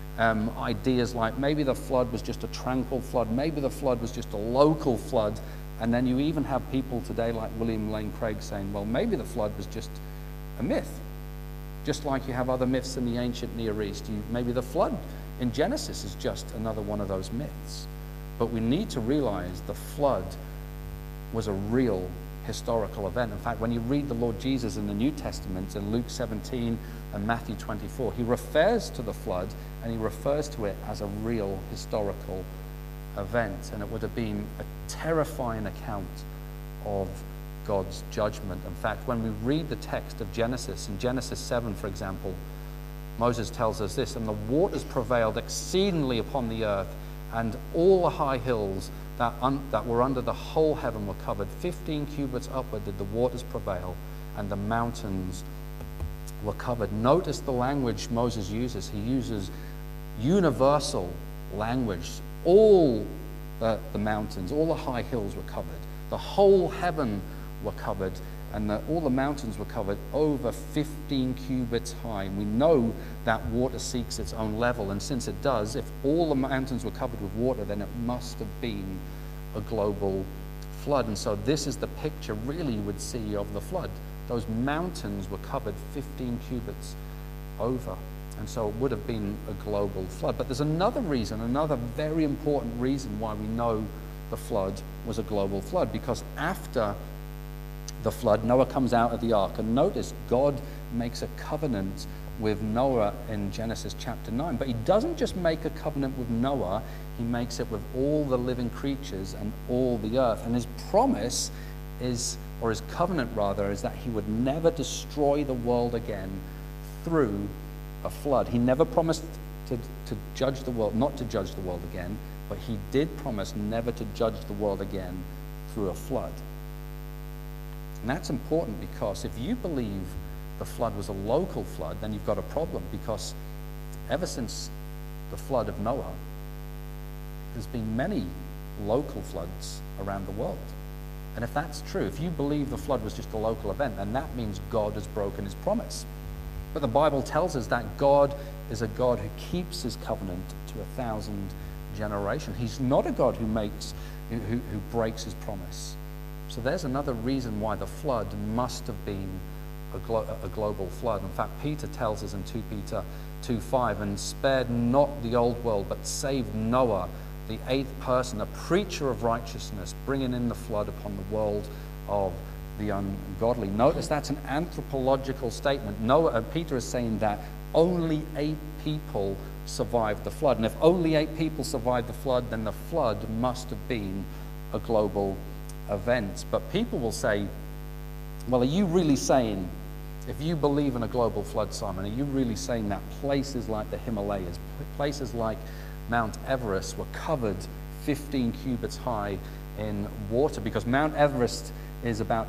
ideas like maybe the flood was just a tranquil flood, maybe the flood was just a local flood. And then you even have people today like William Lane Craig saying, well, maybe the flood was just a myth, just like you have other myths in the ancient Near East. Maybe the flood in Genesis is just another one of those myths. But we need to realize the flood was a real historical event. In fact, when you read the Lord Jesus in the New Testament, in Luke 17 and Matthew 24, he refers to the flood and he refers to it as a real historical event. And it would have been a terrifying account of God's judgment. In fact, when we read the text of Genesis, in Genesis 7, for example, Moses tells us this, and the waters prevailed exceedingly upon the earth, and all the high hills that were under the whole heaven were covered. 15 cubits upward did the waters prevail, and the mountains were covered. Notice the language Moses uses. He uses universal language. All the mountains, all the high hills were covered. The whole heaven were covered, and all the mountains were covered over 15 cubits high. And we know that water seeks its own level, and since it does, if all the mountains were covered with water, then it must have been a global flood. And so this is the picture really you would see of the flood. Those mountains were covered 15 cubits over, and so it would have been a global flood. But there's another reason, another very important reason why we know the flood was a global flood, because after the flood, Noah comes out of the ark, and notice God makes a covenant with Noah in Genesis chapter 9. But he doesn't just make a covenant with Noah, he makes it with all the living creatures and all the earth. And his promise is, or his covenant rather, is that he would never destroy the world again through a flood. He never promised to judge the world, not to judge the world again, but he did promise never to judge the world again through a flood. And that's important, because if you believe the flood was a local flood, then you've got a problem, because ever since the flood of Noah, there's been many local floods around the world. And if that's true, if you believe the flood was just a local event, then that means God has broken his promise. But the Bible tells us that God is a God who keeps his covenant to 1,000 generations. He's not a God who breaks his promise. So there's another reason why the flood must have been a global flood. In fact, Peter tells us in 2 Peter 2:5, and spared not the old world, but saved Noah, the 8th person, a preacher of righteousness, bringing in the flood upon the world of the ungodly. Notice that's an anthropological statement. Peter is saying that only 8 people survived the flood. And if only 8 people survived the flood, then the flood must have been a global event. But people will say, well, are you really saying, if you believe in a global flood, Simon, are you really saying that places like the Himalayas, places like Mount Everest were covered 15 cubits high in water? Because Mount Everest is about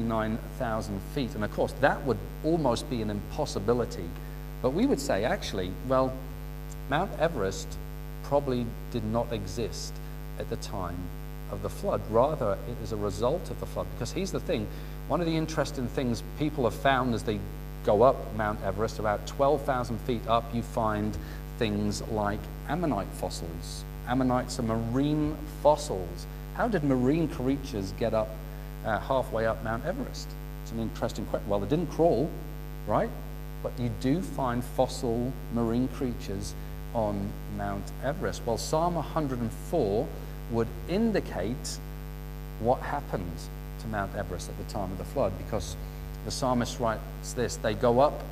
29,000 feet. And of course, that would almost be an impossibility. But we would say, actually, well, Mount Everest probably did not exist at the time of the flood. Rather, it is a result of the flood. Because here's the thing, one of the interesting things people have found as they go up Mount Everest, about 12,000 feet up, you find things like ammonite fossils. Ammonites are marine fossils. How did marine creatures get up halfway up Mount Everest? It's an interesting question. Well, they didn't crawl, right? But you do find fossil marine creatures on Mount Everest. Well, Psalm 104 would indicate what happened to Mount Everest at the time of the flood, because the psalmist writes this: they go up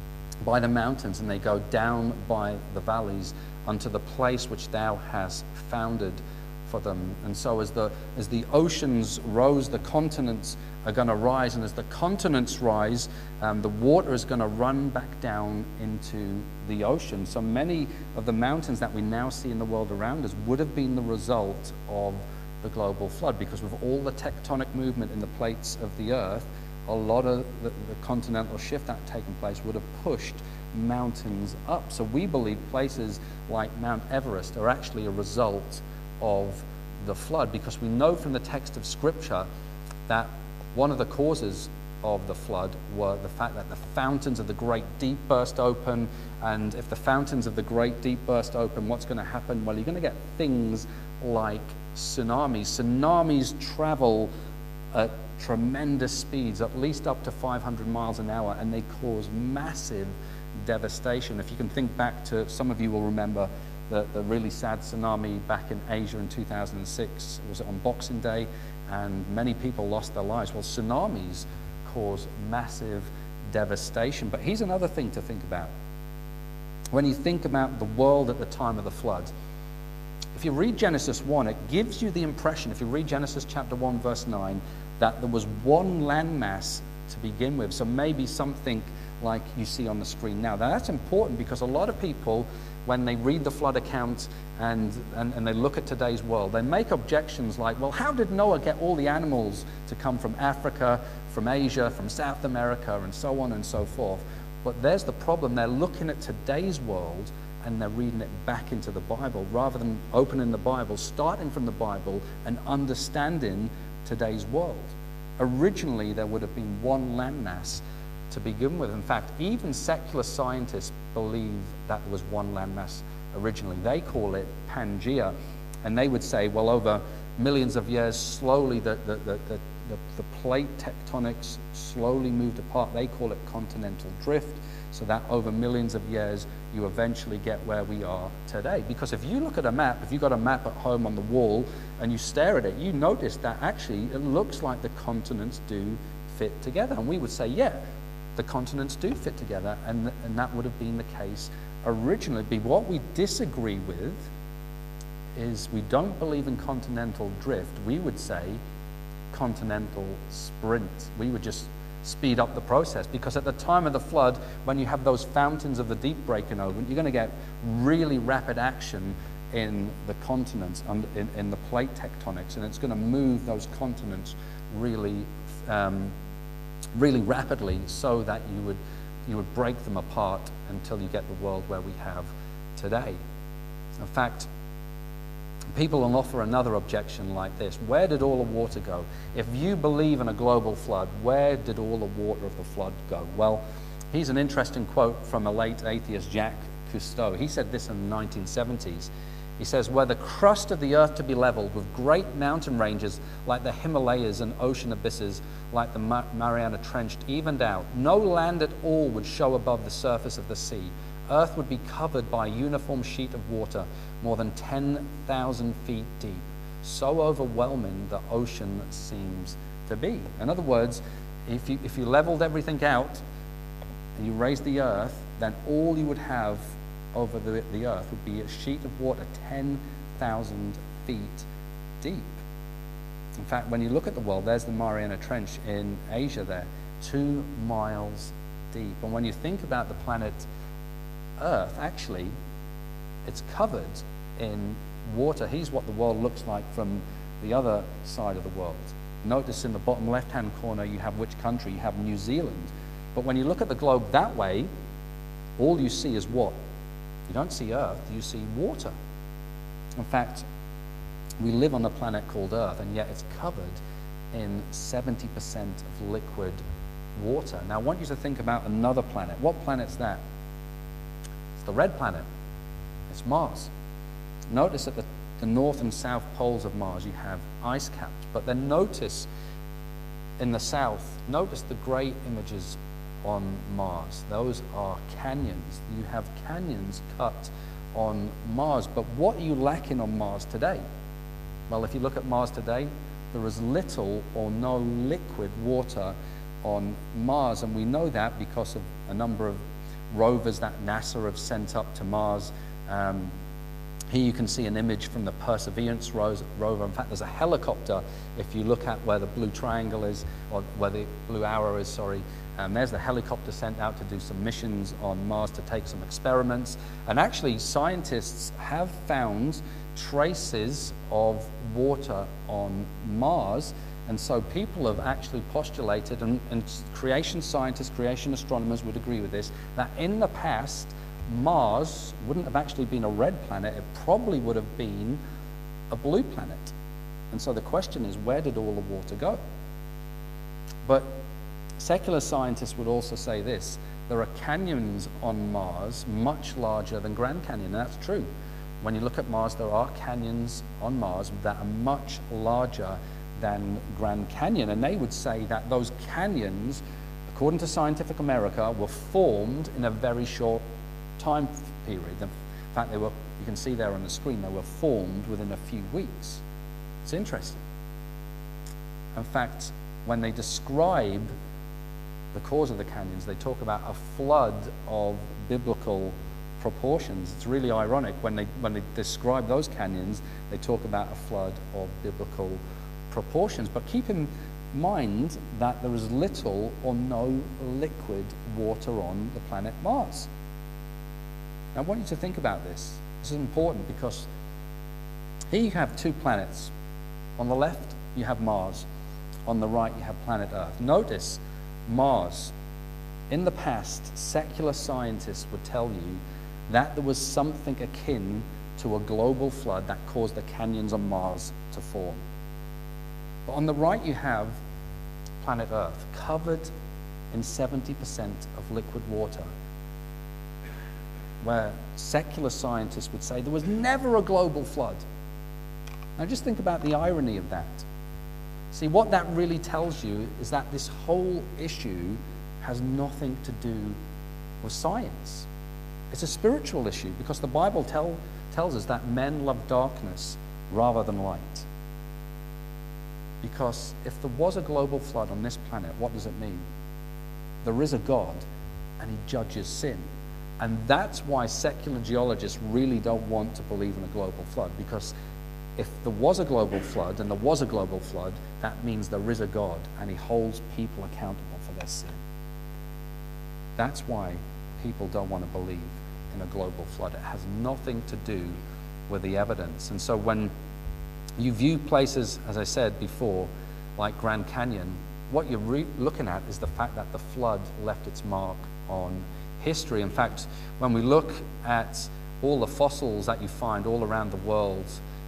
by the mountains and they go down by the valleys unto the place which thou hast founded for them. And so as the oceans rose, the continents are going to rise, and as the continents rise, the water is going to run back down into the ocean. So many of the mountains that we now see in the world around us would have been the result of the global flood, because with all the tectonic movement in the plates of the earth, a lot of the continental shift that had taken place would have pushed mountains up. So we believe places like Mount Everest are actually a result of the flood, because we know from the text of Scripture that one of the causes of the flood were the fact that the fountains of the great deep burst open. And if the fountains of the great deep burst open, what's going to happen? Well, you're going to get things like tsunamis. Tsunamis travel at tremendous speeds, at least up to 500 miles an hour, and they cause massive devastation. If you can think back to, some of you will remember the really sad tsunami back in Asia in 2006. It was on Boxing Day, and many people lost their lives. Well, tsunamis cause massive devastation. But here's another thing to think about. When you think about the world at the time of the flood, if you read Genesis 1, it gives you the impression, if you read Genesis chapter 1, verse 9, that there was one landmass to begin with. So maybe something like you see on the screen now. Now that's important, because a lot of people, when they read the flood account and they look at today's world, they make objections like, well, how did Noah get all the animals to come from Africa, from Asia, from South America, and so on and so forth? But there's the problem. They're looking at today's world and they're reading it back into the Bible, rather than opening the Bible, starting from the Bible and understanding today's world. Originally, there would have been one landmass to begin with. In fact, even secular scientists believe that there was one landmass originally. They call it Pangaea, and they would say, well, over millions of years, slowly the plate tectonics slowly moved apart. They call it continental drift, so that over millions of years, you eventually get where we are today. Because if you look at a map, if you've got a map at home on the wall and you stare at it, you notice that actually it looks like the continents do fit together. And we would say, yeah, the continents do fit together, and that would have been the case originally. But what we disagree with is we don't believe in continental drift. We would say continental sprint. We would just speed up the process, because at the time of the flood, when you have those fountains of the deep breaking open, you're going to get really rapid action in the continents, in the plate tectonics, and it's going to move those continents really really rapidly, so that you would break them apart until you get the world where we have today. In fact, People will offer another objection like this: where did all the water go? If you believe in a global flood, where did all the water of the flood go? Well, here's an interesting quote from a late atheist, Jacques Cousteau. He said this in the 1970s. He says, "Were the crust of the earth to be leveled with great mountain ranges like the Himalayas and ocean abysses like the Mariana Trench evened out, no land at all would show above the surface of the sea. Earth would be covered by a uniform sheet of water more than 10,000 feet deep. So overwhelming the ocean seems to be." In other words, if you leveled everything out and you raised the earth, then all you would have over the earth would be a sheet of water 10,000 feet deep. In fact, when you look at the world, there's the Mariana Trench in Asia there, 2 miles deep. And when you think about the planet Earth, actually, it's covered in water. Here's what the world looks like from the other side of the world. Notice in the bottom left-hand corner, you have which country? You have New Zealand. But when you look at the globe that way, all you see is what? You don't see Earth, you see water. In fact, we live on a planet called Earth, and yet it's covered in 70% of liquid water. Now, I want you to think about another planet. What planet's that? It's the red planet. It's Mars. Notice that the north and south poles of Mars, you have ice caps. But then notice in the south, notice the gray images on Mars. Those are canyons. You have canyons cut on Mars. But what are you lacking on Mars today? Well, if you look at Mars today, there is little or no liquid water on Mars, and we know that because of a number of rovers that NASA have sent up to Mars. Here you can see an image from the Perseverance rover. In fact, there's a helicopter. If you look at where the blue triangle is, or where the blue arrow is, sorry, there's the helicopter sent out to do some missions on Mars to take some experiments. And actually, scientists have found traces of water on Mars. And so people have actually postulated, and creation scientists, creation astronomers would agree with this, that in the past, Mars wouldn't have actually been a red planet. It probably would have been a blue planet. And so the question is, where did all the water go? But secular scientists would also say this: there are canyons on Mars much larger than Grand Canyon. And that's true. When you look at Mars, there are canyons on Mars that are much larger than Grand Canyon. And they would say that those canyons, according to Scientific America, were formed in a very short time period. In fact, you can see there on the screen, they were formed within a few weeks. It's interesting. In fact, when they describe the cause of the canyons, they talk about a flood of biblical proportions. It's really ironic. When they describe those canyons, they talk about a flood of biblical proportions. But keep in mind that there is little or no liquid water on the planet Mars. Now, I want you to think about this. This is important because here you have 2 planets. On the left, you have Mars. On the right, you have planet Earth. Notice Mars. In the past, secular scientists would tell you that there was something akin to a global flood that caused the canyons on Mars to form. But on the right, you have planet Earth, covered in 70% of liquid water, where secular scientists would say there was never a global flood. Now just think about the irony of that. See, what that really tells you is that this whole issue has nothing to do with science. It's a spiritual issue, because the Bible tells us that men love darkness rather than light. Because if there was a global flood on this planet, what does it mean? There is a God, and he judges sin. And that's why secular geologists really don't want to believe in a global flood, because if there was a global flood, and there was a global flood, that means there is a God, and he holds people accountable for their sin. That's why people don't want to believe in a global flood. It has nothing to do with the evidence. And so when you view places, as I said before, like Grand Canyon, what you're looking at is the fact that the flood left its mark on history. In fact, when we look at all the fossils that you find all around the world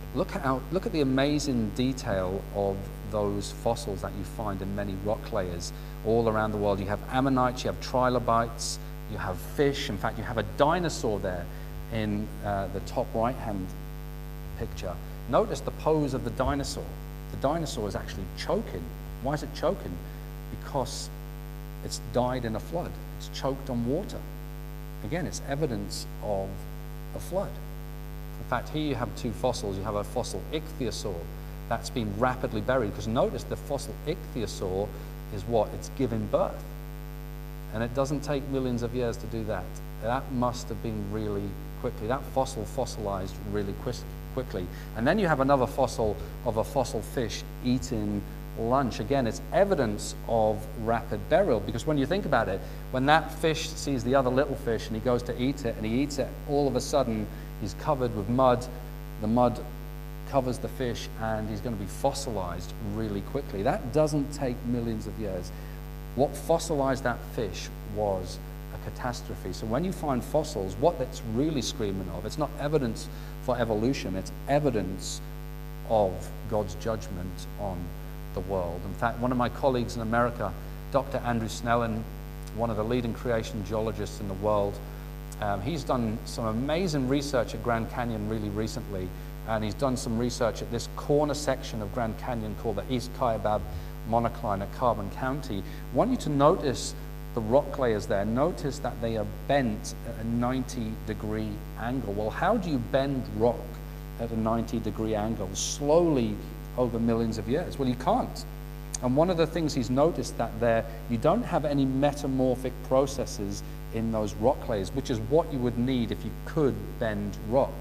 Look at the amazing detail of those fossils that you find in many rock layers all around the world. You have ammonites, you have trilobites, you have fish. In fact, you have a dinosaur there in the top right-hand picture. Notice the pose of the dinosaur. The dinosaur is actually choking. Why is it choking? Because it's died in a flood. It's choked on water. Again, it's evidence of a flood. In fact, here you have two fossils. You have a fossil ichthyosaur that's been rapidly buried, because notice the fossil ichthyosaur is what? It's giving birth. And it doesn't take millions of years to do that. That must have been really quickly. That fossil fossilized really quickly. And then you have another fossil of a fossil fish eating lunch. Again, it's evidence of rapid burial, because when you think about it, when that fish sees the other little fish and he goes to eat it and he eats it, all of a sudden he's covered with mud. The mud covers the fish and he's going to be fossilized really quickly. That doesn't take millions of years. What fossilized that fish was a catastrophe. So when you find fossils, what that's really screaming of, it's not evidence for evolution, it's evidence of God's judgment on the world. In fact, one of my colleagues in America, Dr. Andrew Snellen, one of the leading creation geologists in the world, he's done some amazing research at Grand Canyon really recently, and he's done some research at this corner section of Grand Canyon called the East Kaibab monocline at Carbon County. I want you to notice the rock layers there. Notice that they are bent at a 90-degree angle. Well, how do you bend rock at a 90-degree angle slowly over millions of years? Well, you can't. And one of the things he's noticed that there, you don't have any metamorphic processes in those rock layers, which is what you would need if you could bend rock.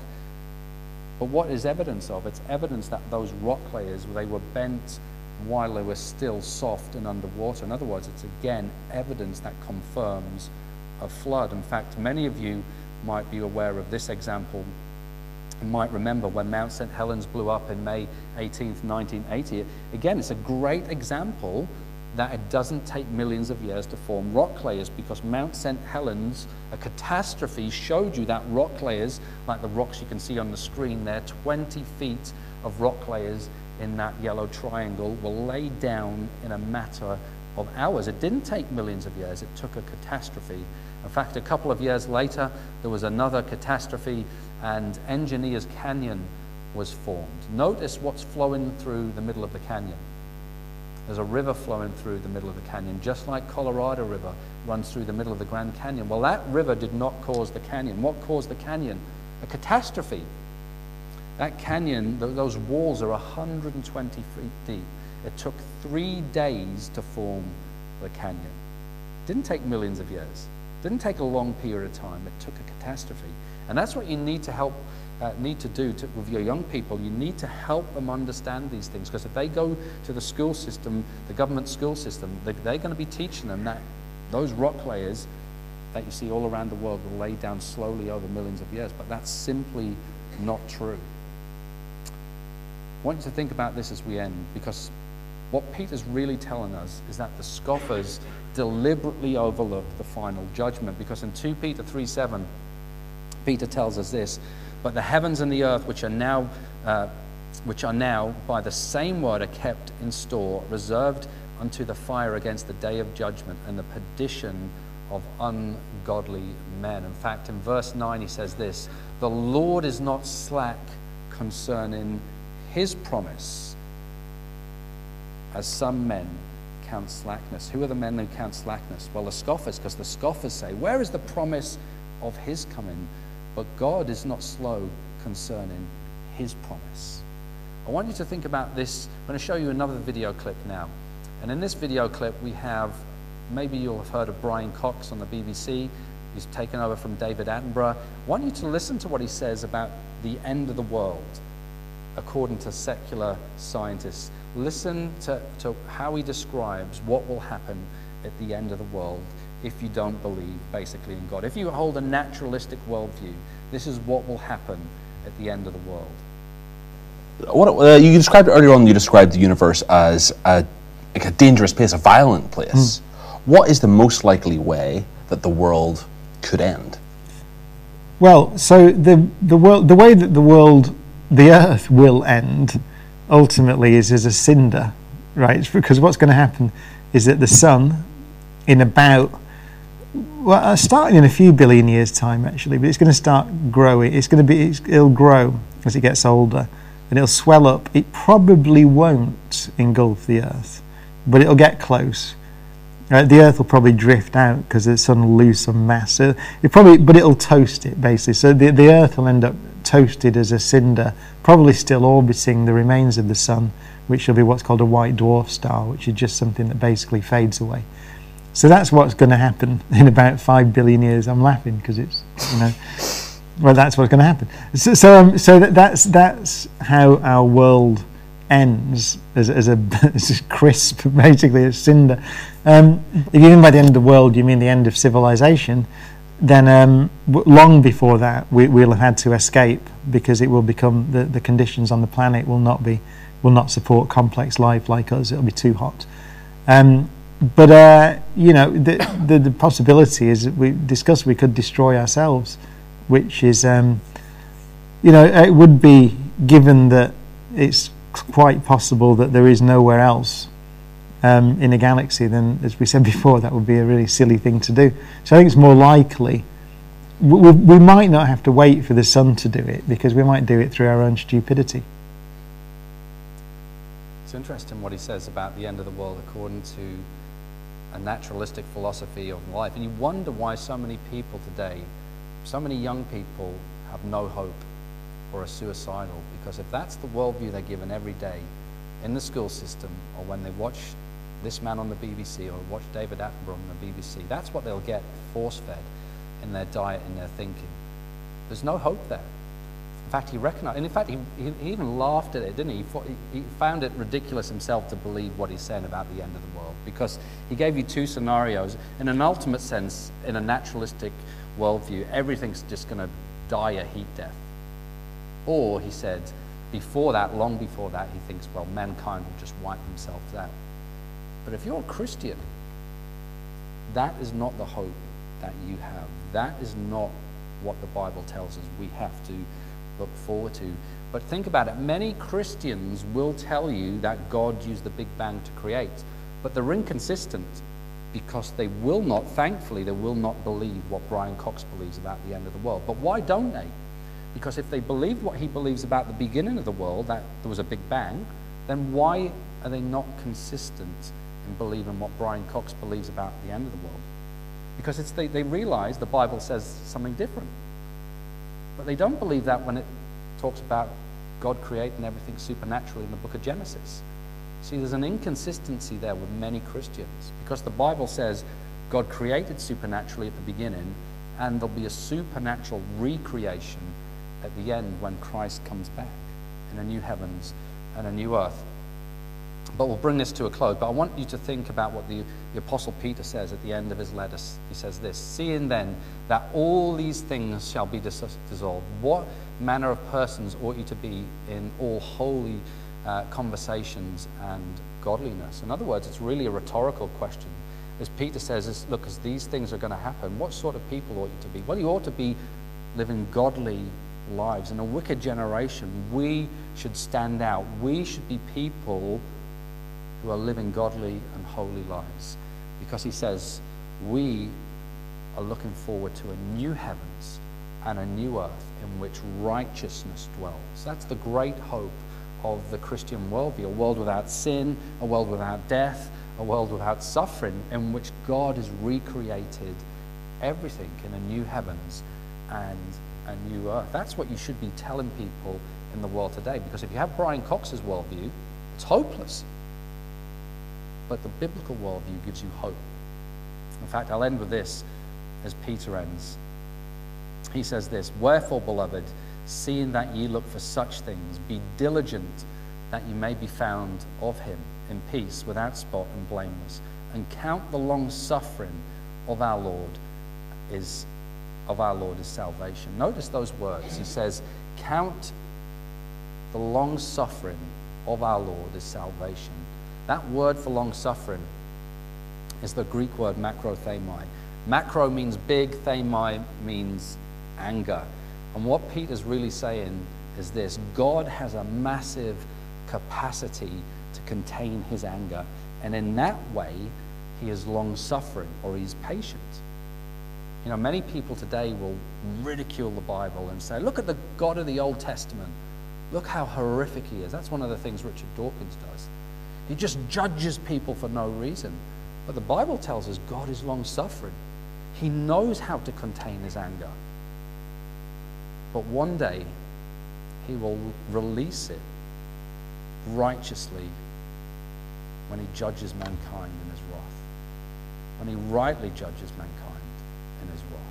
But what is evidence of? It's evidence that those rock layers, they were bent while they were still soft and underwater. In other words, it's again evidence that confirms a flood. In fact, many of you might be aware of this example. You might remember when Mount St. Helens blew up in May 18th, 1980. Again, it's a great example that it doesn't take millions of years to form rock layers, because Mount St. Helens, a catastrophe, showed you that rock layers, like the rocks you can see on the screen there, 20 feet of rock layers in that yellow triangle were laid down in a matter of hours. It didn't take millions of years, it took a catastrophe. In fact, a couple of years later, there was another catastrophe, and Engineers Canyon was formed. Notice what's flowing through the middle of the canyon. There's a river flowing through the middle of the canyon, just like Colorado River runs through the middle of the Grand Canyon. Well, that river did not cause the canyon. What caused the canyon? A catastrophe. That canyon, those walls are 120 feet deep. It took 3 days to form the canyon. It didn't take millions of years. It didn't take a long period of time. It took a catastrophe. And that's what you need to do with your young people. You need to help them understand these things, because if they go to the school system, the government school system, they're going to be teaching them that those rock layers that you see all around the world were laid down slowly over millions of years, but that's simply not true. I want you to think about this as we end, because what Peter's really telling us is that the scoffers deliberately overlook the final judgment, because in 2 Peter 3:7, Peter tells us this: "But the heavens and the earth, which are now by the same word, are kept in store, reserved unto the fire against the day of judgment and the perdition of ungodly men." In fact, in verse 9 he says this: "The Lord is not slack concerning his promise, as some men count slackness." Who are the men who count slackness? Well, the scoffers, because the scoffers say, "Where is the promise of his coming?" But God is not slow concerning his promise. I want you to think about this. I'm going to show you another video clip now. And in this video clip we have, maybe you'll have heard of Brian Cox on the BBC. He's taken over from David Attenborough. I want you to listen to what he says about the end of the world according to secular scientists. Listen to how he describes what will happen at the end of the world if you don't believe basically in God. If you hold a naturalistic worldview, this is what will happen at the end of the world. You described earlier on, you described the universe as a dangerous place, a violent place. What is the most likely way that the world could end? Well, so the way that the world the earth will end ultimately is as a cinder, right? It's because what's going to happen is that the sun, in about, well, starting in a few billion years' time actually, but it's going to start growing. It'll grow as it gets older, and it'll swell up. It probably won't engulf the earth, but it'll get close. The earth will probably drift out because the sun will lose some mass. So but it'll toast it basically. So the earth will end up toasted as a cinder, probably still orbiting the remains of the sun, which will be what's called a white dwarf star, which is just something that basically fades away. So that's what's going to happen in about 5 billion years. I'm laughing because it's, well, that's what's going to happen. So that's how our world ends as a crisp, basically a cinder. If you mean by the end of the world, you mean the end of civilization, then long before that we'll have had to escape, because it will become the conditions on the planet will not support complex life like us. It'll be too hot. But the possibility is that we discussed we could destroy ourselves, which is it would be, given that it's quite possible that there is nowhere else in a galaxy, then, as we said before, that would be a really silly thing to do. So I think it's more likely we might not have to wait for the sun to do it, because we might do it through our own stupidity. It's interesting what he says about the end of the world according to a naturalistic philosophy of life. And you wonder why so many people today, so many young people, have no hope or are suicidal. Because if that's the worldview they're given every day in the school system, or when they watch this man on the BBC, or watch David Attenborough on the BBC, that's what they'll get force-fed in their diet and their thinking. There's no hope there. In fact, he recognized, and in fact, he even laughed at it, didn't he? He found it ridiculous himself to believe what he's saying about the end of the world, because he gave you two scenarios. In an ultimate sense, in a naturalistic worldview, everything's just going to die a heat death. Or, he said, before that, long before that, he thinks, well, mankind will just wipe themselves out. But if you're a Christian, that is not the hope that you have. That is not what the Bible tells us we have to look forward to. But think about it. Many Christians will tell you that God used the Big Bang to create, but they're inconsistent, because they will not, thankfully, they will not believe what Brian Cox believes about the end of the world. But why don't they? Because if they believed what he believes about the beginning of the world, that there was a Big Bang, then why are they not consistent in believing what Brian Cox believes about the end of the world? Because they realize the Bible says something different. But they don't believe that when it talks about God creating everything supernaturally in the book of Genesis. See, there's an inconsistency there with many Christians, because the Bible says God created supernaturally at the beginning, and there'll be a supernatural recreation at the end when Christ comes back in a new heavens and a new earth. But we'll bring this to a close. But I want you to think about what the Apostle Peter says at the end of his letter. He says this: seeing then that all these things shall be dissolved, what manner of persons ought you to be in all holy conversations and godliness? In other words, it's really a rhetorical question. As Peter says, look, as these things are going to happen, what sort of people ought you to be? Well, you ought to be living godly lives. In a wicked generation, we should stand out. We should be people who are living godly and holy lives. Because he says, we are looking forward to a new heavens and a new earth in which righteousness dwells. That's the great hope of the Christian worldview. A world without sin, a world without death, a world without suffering, in which God has recreated everything in a new heavens and a new earth. That's what you should be telling people in the world today. Because if you have Brian Cox's worldview, it's hopeless. But the biblical worldview gives you hope. In fact, I'll end with this as Peter ends. He says this: wherefore, beloved, seeing that ye look for such things, be diligent that ye may be found of him in peace, without spot and blameless, and count the long suffering of our Lord is salvation. Notice those words. He says, count the long suffering of our Lord is salvation. That word for long suffering is the Greek word makrothemai. Macro means big, themai means anger. And what Peter's really saying is this: God has a massive capacity to contain his anger, and in that way, he is long-suffering, or he's patient. You know, many people today will ridicule the Bible and say, look at the God of the Old Testament. Look how horrific he is. That's one of the things Richard Dawkins does. He just judges people for no reason. But the Bible tells us God is long-suffering. He knows how to contain his anger. But one day, he will release it righteously when he judges mankind in his wrath. When he rightly judges mankind in his wrath.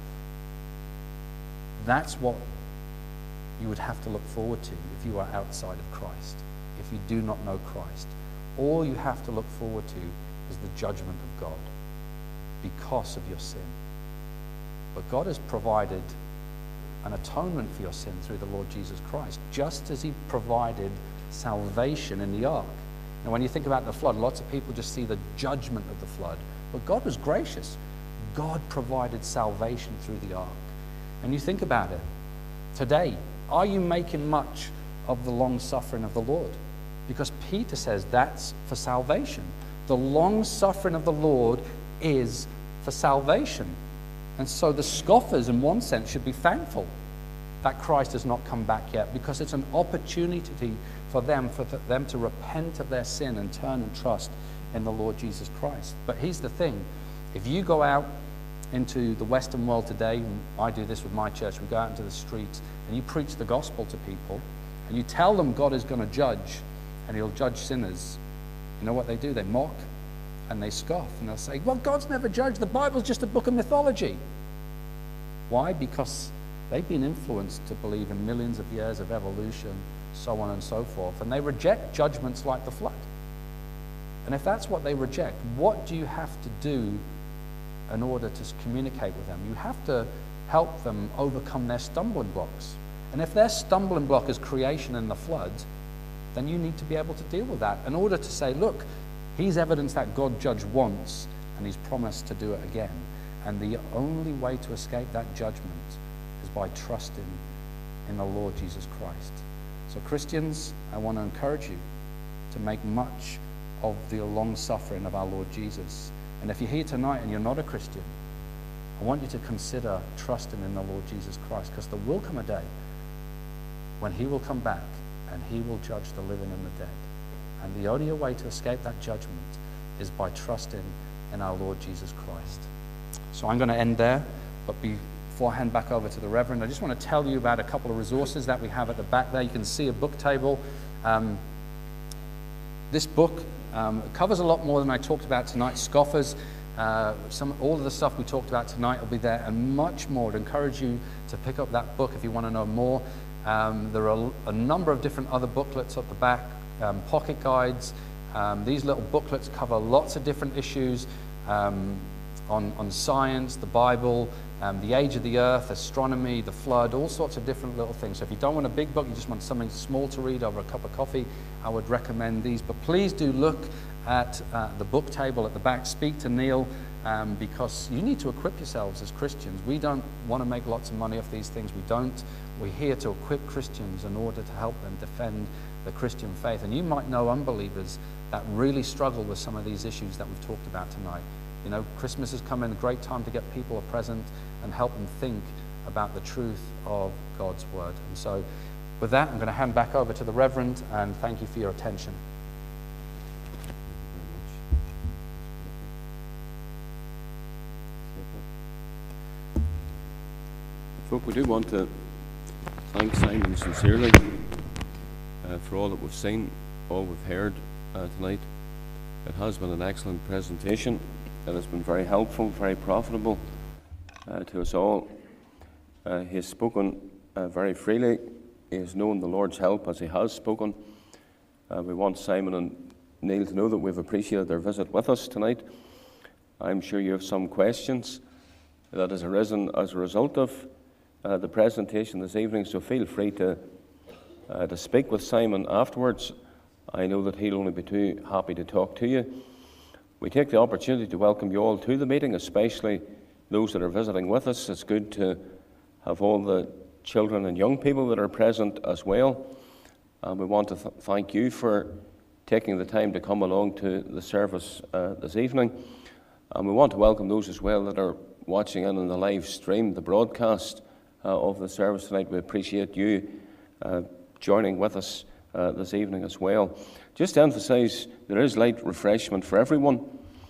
That's what you would have to look forward to if you are outside of Christ, if you do not know Christ. All you have to look forward to is the judgment of God because of your sin. But God has provided an atonement for your sin through the Lord Jesus Christ, just as he provided salvation in the ark. And when you think about the flood, lots of people just see the judgment of the flood. But God was gracious. God provided salvation through the ark. And you think about it. Today, are you making much of the long-suffering of the Lord? Because Peter says that's for salvation. The long-suffering of the Lord is for salvation. And so the scoffers, in one sense, should be thankful that Christ has not come back yet, because it's an opportunity for them to repent of their sin and turn and trust in the Lord Jesus Christ. But here's the thing. If you go out into the Western world today, and I do this with my church, we go out into the streets and you preach the gospel to people and you tell them God is going to judge and he'll judge sinners, you know what they do? They mock and they scoff and they'll say, well, God's never judged. The Bible's just a book of mythology. Why? Because they've been influenced to believe in millions of years of evolution, so on and so forth, and they reject judgments like the flood. And if that's what they reject, what do you have to do in order to communicate with them? You have to help them overcome their stumbling blocks. And if their stumbling block is creation and the flood, then you need to be able to deal with that in order to say, look, he's evidence that God judged once and he's promised to do it again. And the only way to escape that judgment is by trusting in the Lord Jesus Christ. So Christians, I want to encourage you to make much of the long suffering of our Lord Jesus. And if you're here tonight and you're not a Christian, I want you to consider trusting in the Lord Jesus Christ, because there will come a day when he will come back and he will judge the living and the dead. And the only way to escape that judgment is by trusting in our Lord Jesus Christ. So I'm going to end there, but before I hand back over to the Reverend, I just want to tell you about a couple of resources that we have at the back there. You can see a book table. This book covers a lot more than I talked about tonight. Scoffers, all of the stuff we talked about tonight will be there, and much more. I'd encourage you to pick up that book if you want to know more. There are a number of different other booklets at the back, pocket guides. These little booklets cover lots of different issues on science, the Bible, the age of the earth, astronomy, the flood, all sorts of different little things. So if you don't want a big book, you just want something small to read over a cup of coffee, I would recommend these. But please do look at the book table at the back. Speak to Neil, because you need to equip yourselves as Christians. We don't want to make lots of money off these things. We don't. We're here to equip Christians in order to help them defend the Christian faith. And you might know unbelievers that really struggle with some of these issues that we've talked about tonight. You know, Christmas is coming, a great time to get people a present and help them think about the truth of God's word. And so with that, I'm going to hand back over to the Reverend, and thank you for your attention. Folk, we do want to thank Simon sincerely for all that we've seen, all we've heard tonight. It has been an excellent presentation. It has been very helpful, very profitable to us all. He has spoken very freely. He has known the Lord's help as he has spoken. We want Simon and Neil to know that we've appreciated their visit with us tonight. I'm sure you have some questions that has arisen as a result of the presentation this evening, so feel free to speak with Simon afterwards. I know that he'll only be too happy to talk to you. We take the opportunity to welcome you all to the meeting, especially those that are visiting with us. It's good to have all the children and young people that are present as well. We want to thank you for taking the time to come along to the service this evening. And we want to welcome those as well that are watching in on the live stream, the broadcast of the service tonight. We appreciate you joining with us this evening as well. Just to emphasise, there is light refreshment for everyone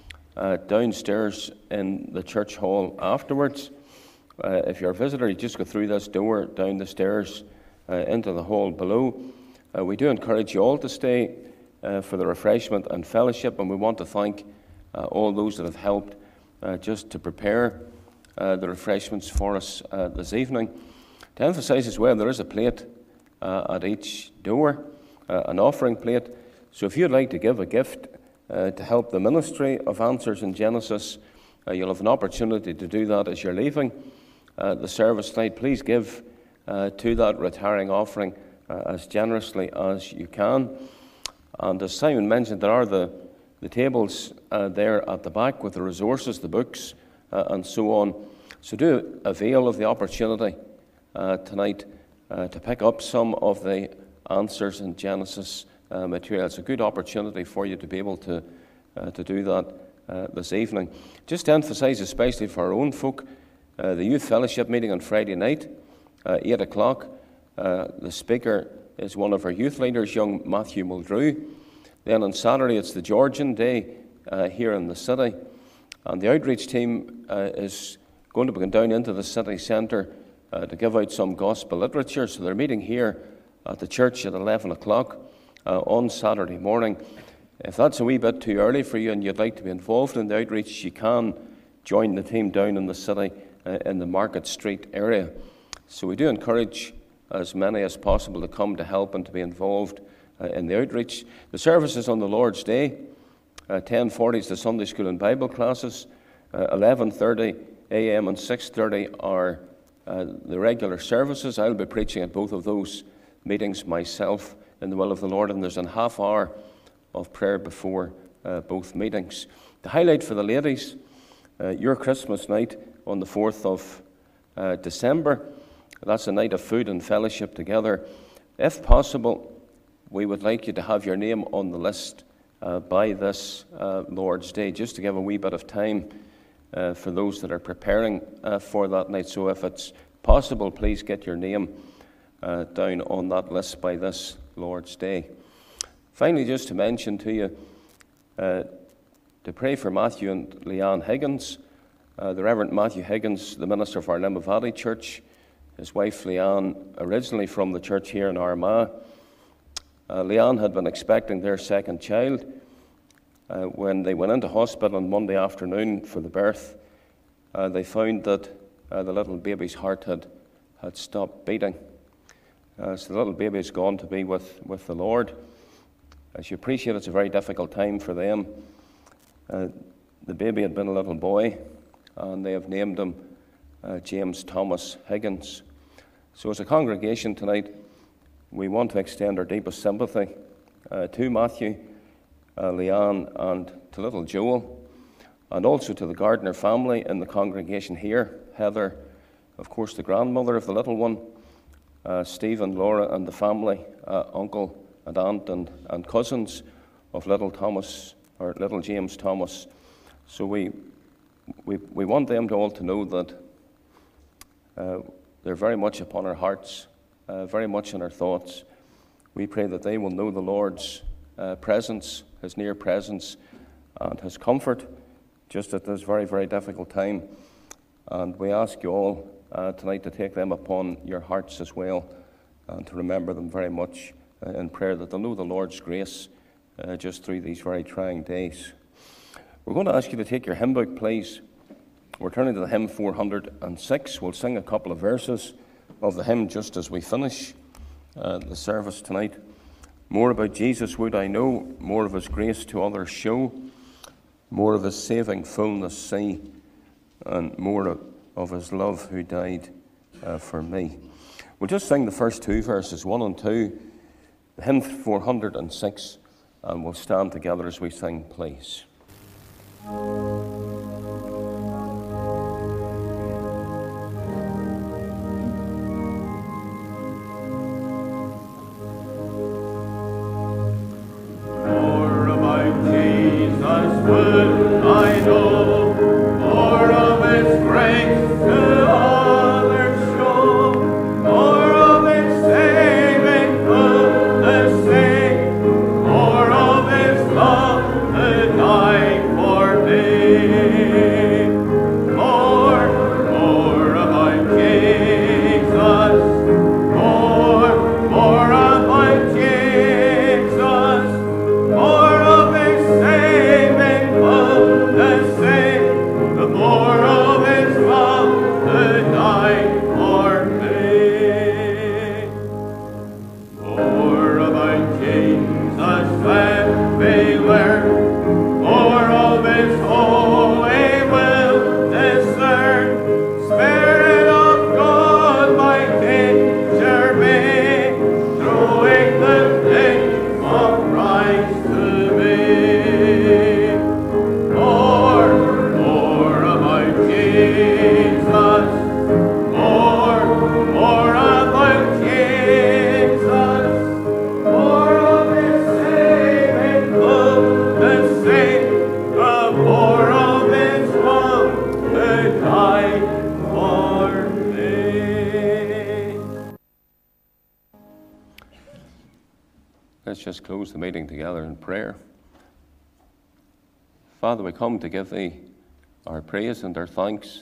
downstairs in the church hall afterwards. If you're a visitor, you just go through this door, down the stairs, into the hall below. We do encourage you all to stay for the refreshment and fellowship, and we want to thank all those that have helped just to prepare the refreshments for us this evening. To emphasise as well, there is a plate at each door, an offering plate. So if you'd like to give a gift to help the ministry of Answers in Genesis, you'll have an opportunity to do that as you're leaving the service tonight. Please give to that retiring offering as generously as you can. And as Simon mentioned, there are the tables there at the back with the resources, the books, and so on. So do avail of the opportunity tonight to pick up some of the Answers in Genesis material. It's a good opportunity for you to be able to do that this evening. Just to emphasise, especially for our own folk, the youth fellowship meeting on Friday night, 8 o'clock. The speaker is one of our youth leaders, young Matthew Muldrew. Then on Saturday, it's the Georgian Day here in the city. And the outreach team is going to be going down into the city centre to give out some gospel literature. So they're meeting here at the church at 11 o'clock on Saturday morning. If that's a wee bit too early for you and you'd like to be involved in the outreach, you can join the team down in the city in the Market Street area. So we do encourage as many as possible to come to help and to be involved in the outreach. The service is on the Lord's Day. 10:40 is the Sunday school and Bible classes. 11:30 a.m. and 6:30 are the regular services. I'll be preaching at both of those meetings myself in the will of the Lord, and there's a half hour of prayer before both meetings. The highlight for the ladies, your Christmas night on the 4th of December. That's a night of food and fellowship together. If possible, we would like you to have your name on the list by this Lord's Day, just to give a wee bit of time for those that are preparing for that night. So if it's possible, please get your name down on that list by this Lord's Day. Finally, just to mention to you, to pray for Matthew and Leanne Higgins. The Reverend Matthew Higgins, the minister of our Limavady Church, his wife Leanne, originally from the church here in Armagh. Leanne had been expecting their second child. When they went into hospital on Monday afternoon for the birth, they found that the little baby's heart had stopped beating. So the little baby has gone to be with the Lord. As you appreciate, it's a very difficult time for them. The baby had been a little boy, and they have named him James Thomas Higgins. So as a congregation tonight, we want to extend our deepest sympathy to Matthew, Leanne, and to little Joel, and also to the Gardner family in the congregation here, Heather, of course, the grandmother of the little one, Stephen, Laura, and the family, uncle and aunt and cousins of little Thomas, or little James Thomas. So we want them to all to know that they're very much upon our hearts, very much in our thoughts. We pray that they will know the Lord's presence, His near presence, and His comfort, just at this very, very difficult time. And we ask you all tonight to take them upon your hearts as well, and to remember them very much in prayer, that they'll know the Lord's grace just through these very trying days. We're going to ask you to take your hymn book, please. We're turning to the hymn 406. We'll sing a couple of verses of the hymn just as we finish the service tonight. More about Jesus would I know, more of His grace to others show, more of His saving fullness see, and more of His love who died for me. We'll just sing the first two verses, 1 and 2, the hymn 406, and we'll stand together as we sing, please. Let's just close the meeting together in prayer. Father, we come to give Thee our praise and our thanks.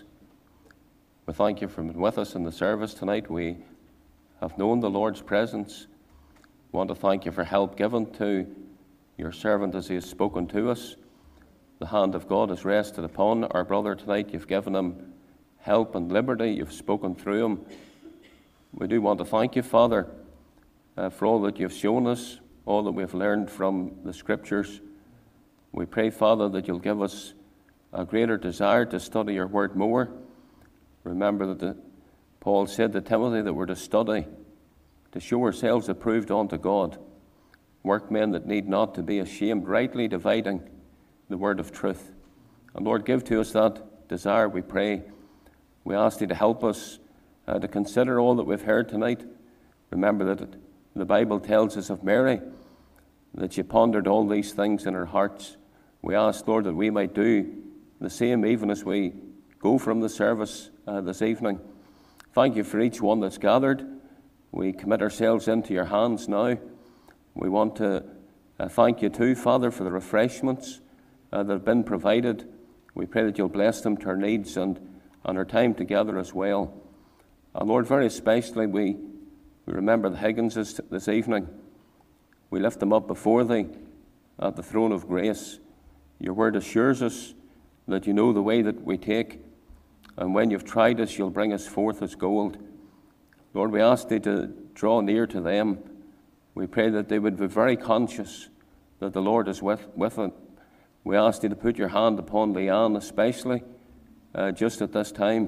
We thank You for being with us in the service tonight. We have known the Lord's presence. We want to thank You for help given to Your servant as he has spoken to us. The hand of God has rested upon our brother tonight. You've given him help and liberty. You've spoken through him. We do want to thank You, Father, for all that You've shown us, all that we've learned from the Scriptures. We pray, Father, that You'll give us a greater desire to study Your word more. Remember that Paul said to Timothy that we're to study, to show ourselves approved unto God, workmen that need not to be ashamed, rightly dividing the word of truth. And Lord, give to us that desire, we pray. We ask Thee to help us to consider all that we've heard tonight. Remember that the Bible tells us of Mary, that she pondered all these things in her hearts. We ask, Lord, that we might do the same even as we go from the service this evening. Thank You for each one that's gathered. We commit ourselves into Your hands now. We want to thank You too, Father, for the refreshments that have been provided. We pray that You'll bless them to our needs and our time together as well. And Lord, very especially we remember the Higginses this evening. We lift them up before Thee at the throne of grace. Your word assures us that You know the way that we take, and when You've tried us, You'll bring us forth as gold. Lord, we ask Thee to draw near to them. We pray that they would be very conscious that the Lord is with them. We ask Thee to put Your hand upon Leanne especially, just at this time.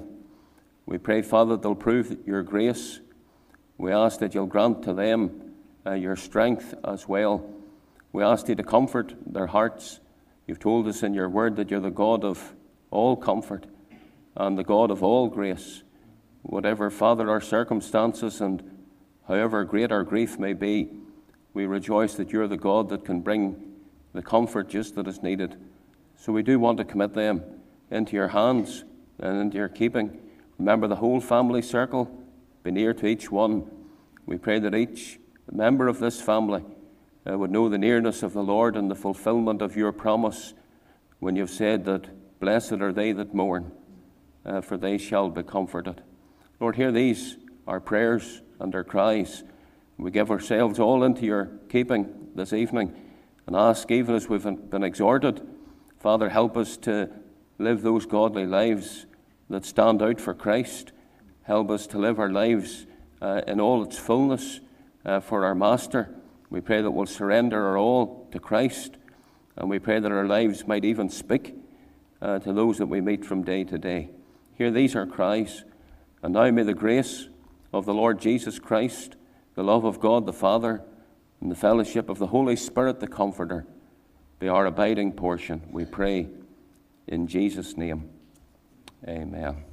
We pray, Father, that they'll prove Your grace. We ask that You'll grant to them Your strength as well. We ask Thee to comfort their hearts. You've told us in Your word that You're the God of all comfort and the God of all grace. Whatever, Father, our circumstances and however great our grief may be, we rejoice that You're the God that can bring the comfort just that is needed. So we do want to commit them into Your hands and into Your keeping. Remember the whole family circle. Be near to each one. We pray that each member of this family would know the nearness of the Lord and the fulfillment of Your promise when You've said that blessed are they that mourn, for they shall be comforted. Lord, hear these, our prayers and our cries. We give ourselves all into Your keeping this evening and ask, even as we've been exhorted, Father, help us to live those godly lives that stand out for Christ. Help us to live our lives in all its fullness for our Master. We pray that we'll surrender our all to Christ, and we pray that our lives might even speak to those that we meet from day to day. Hear these our cries, and now may the grace of the Lord Jesus Christ, the love of God the Father, and the fellowship of the Holy Spirit, the Comforter, be our abiding portion, we pray in Jesus' name. Amen.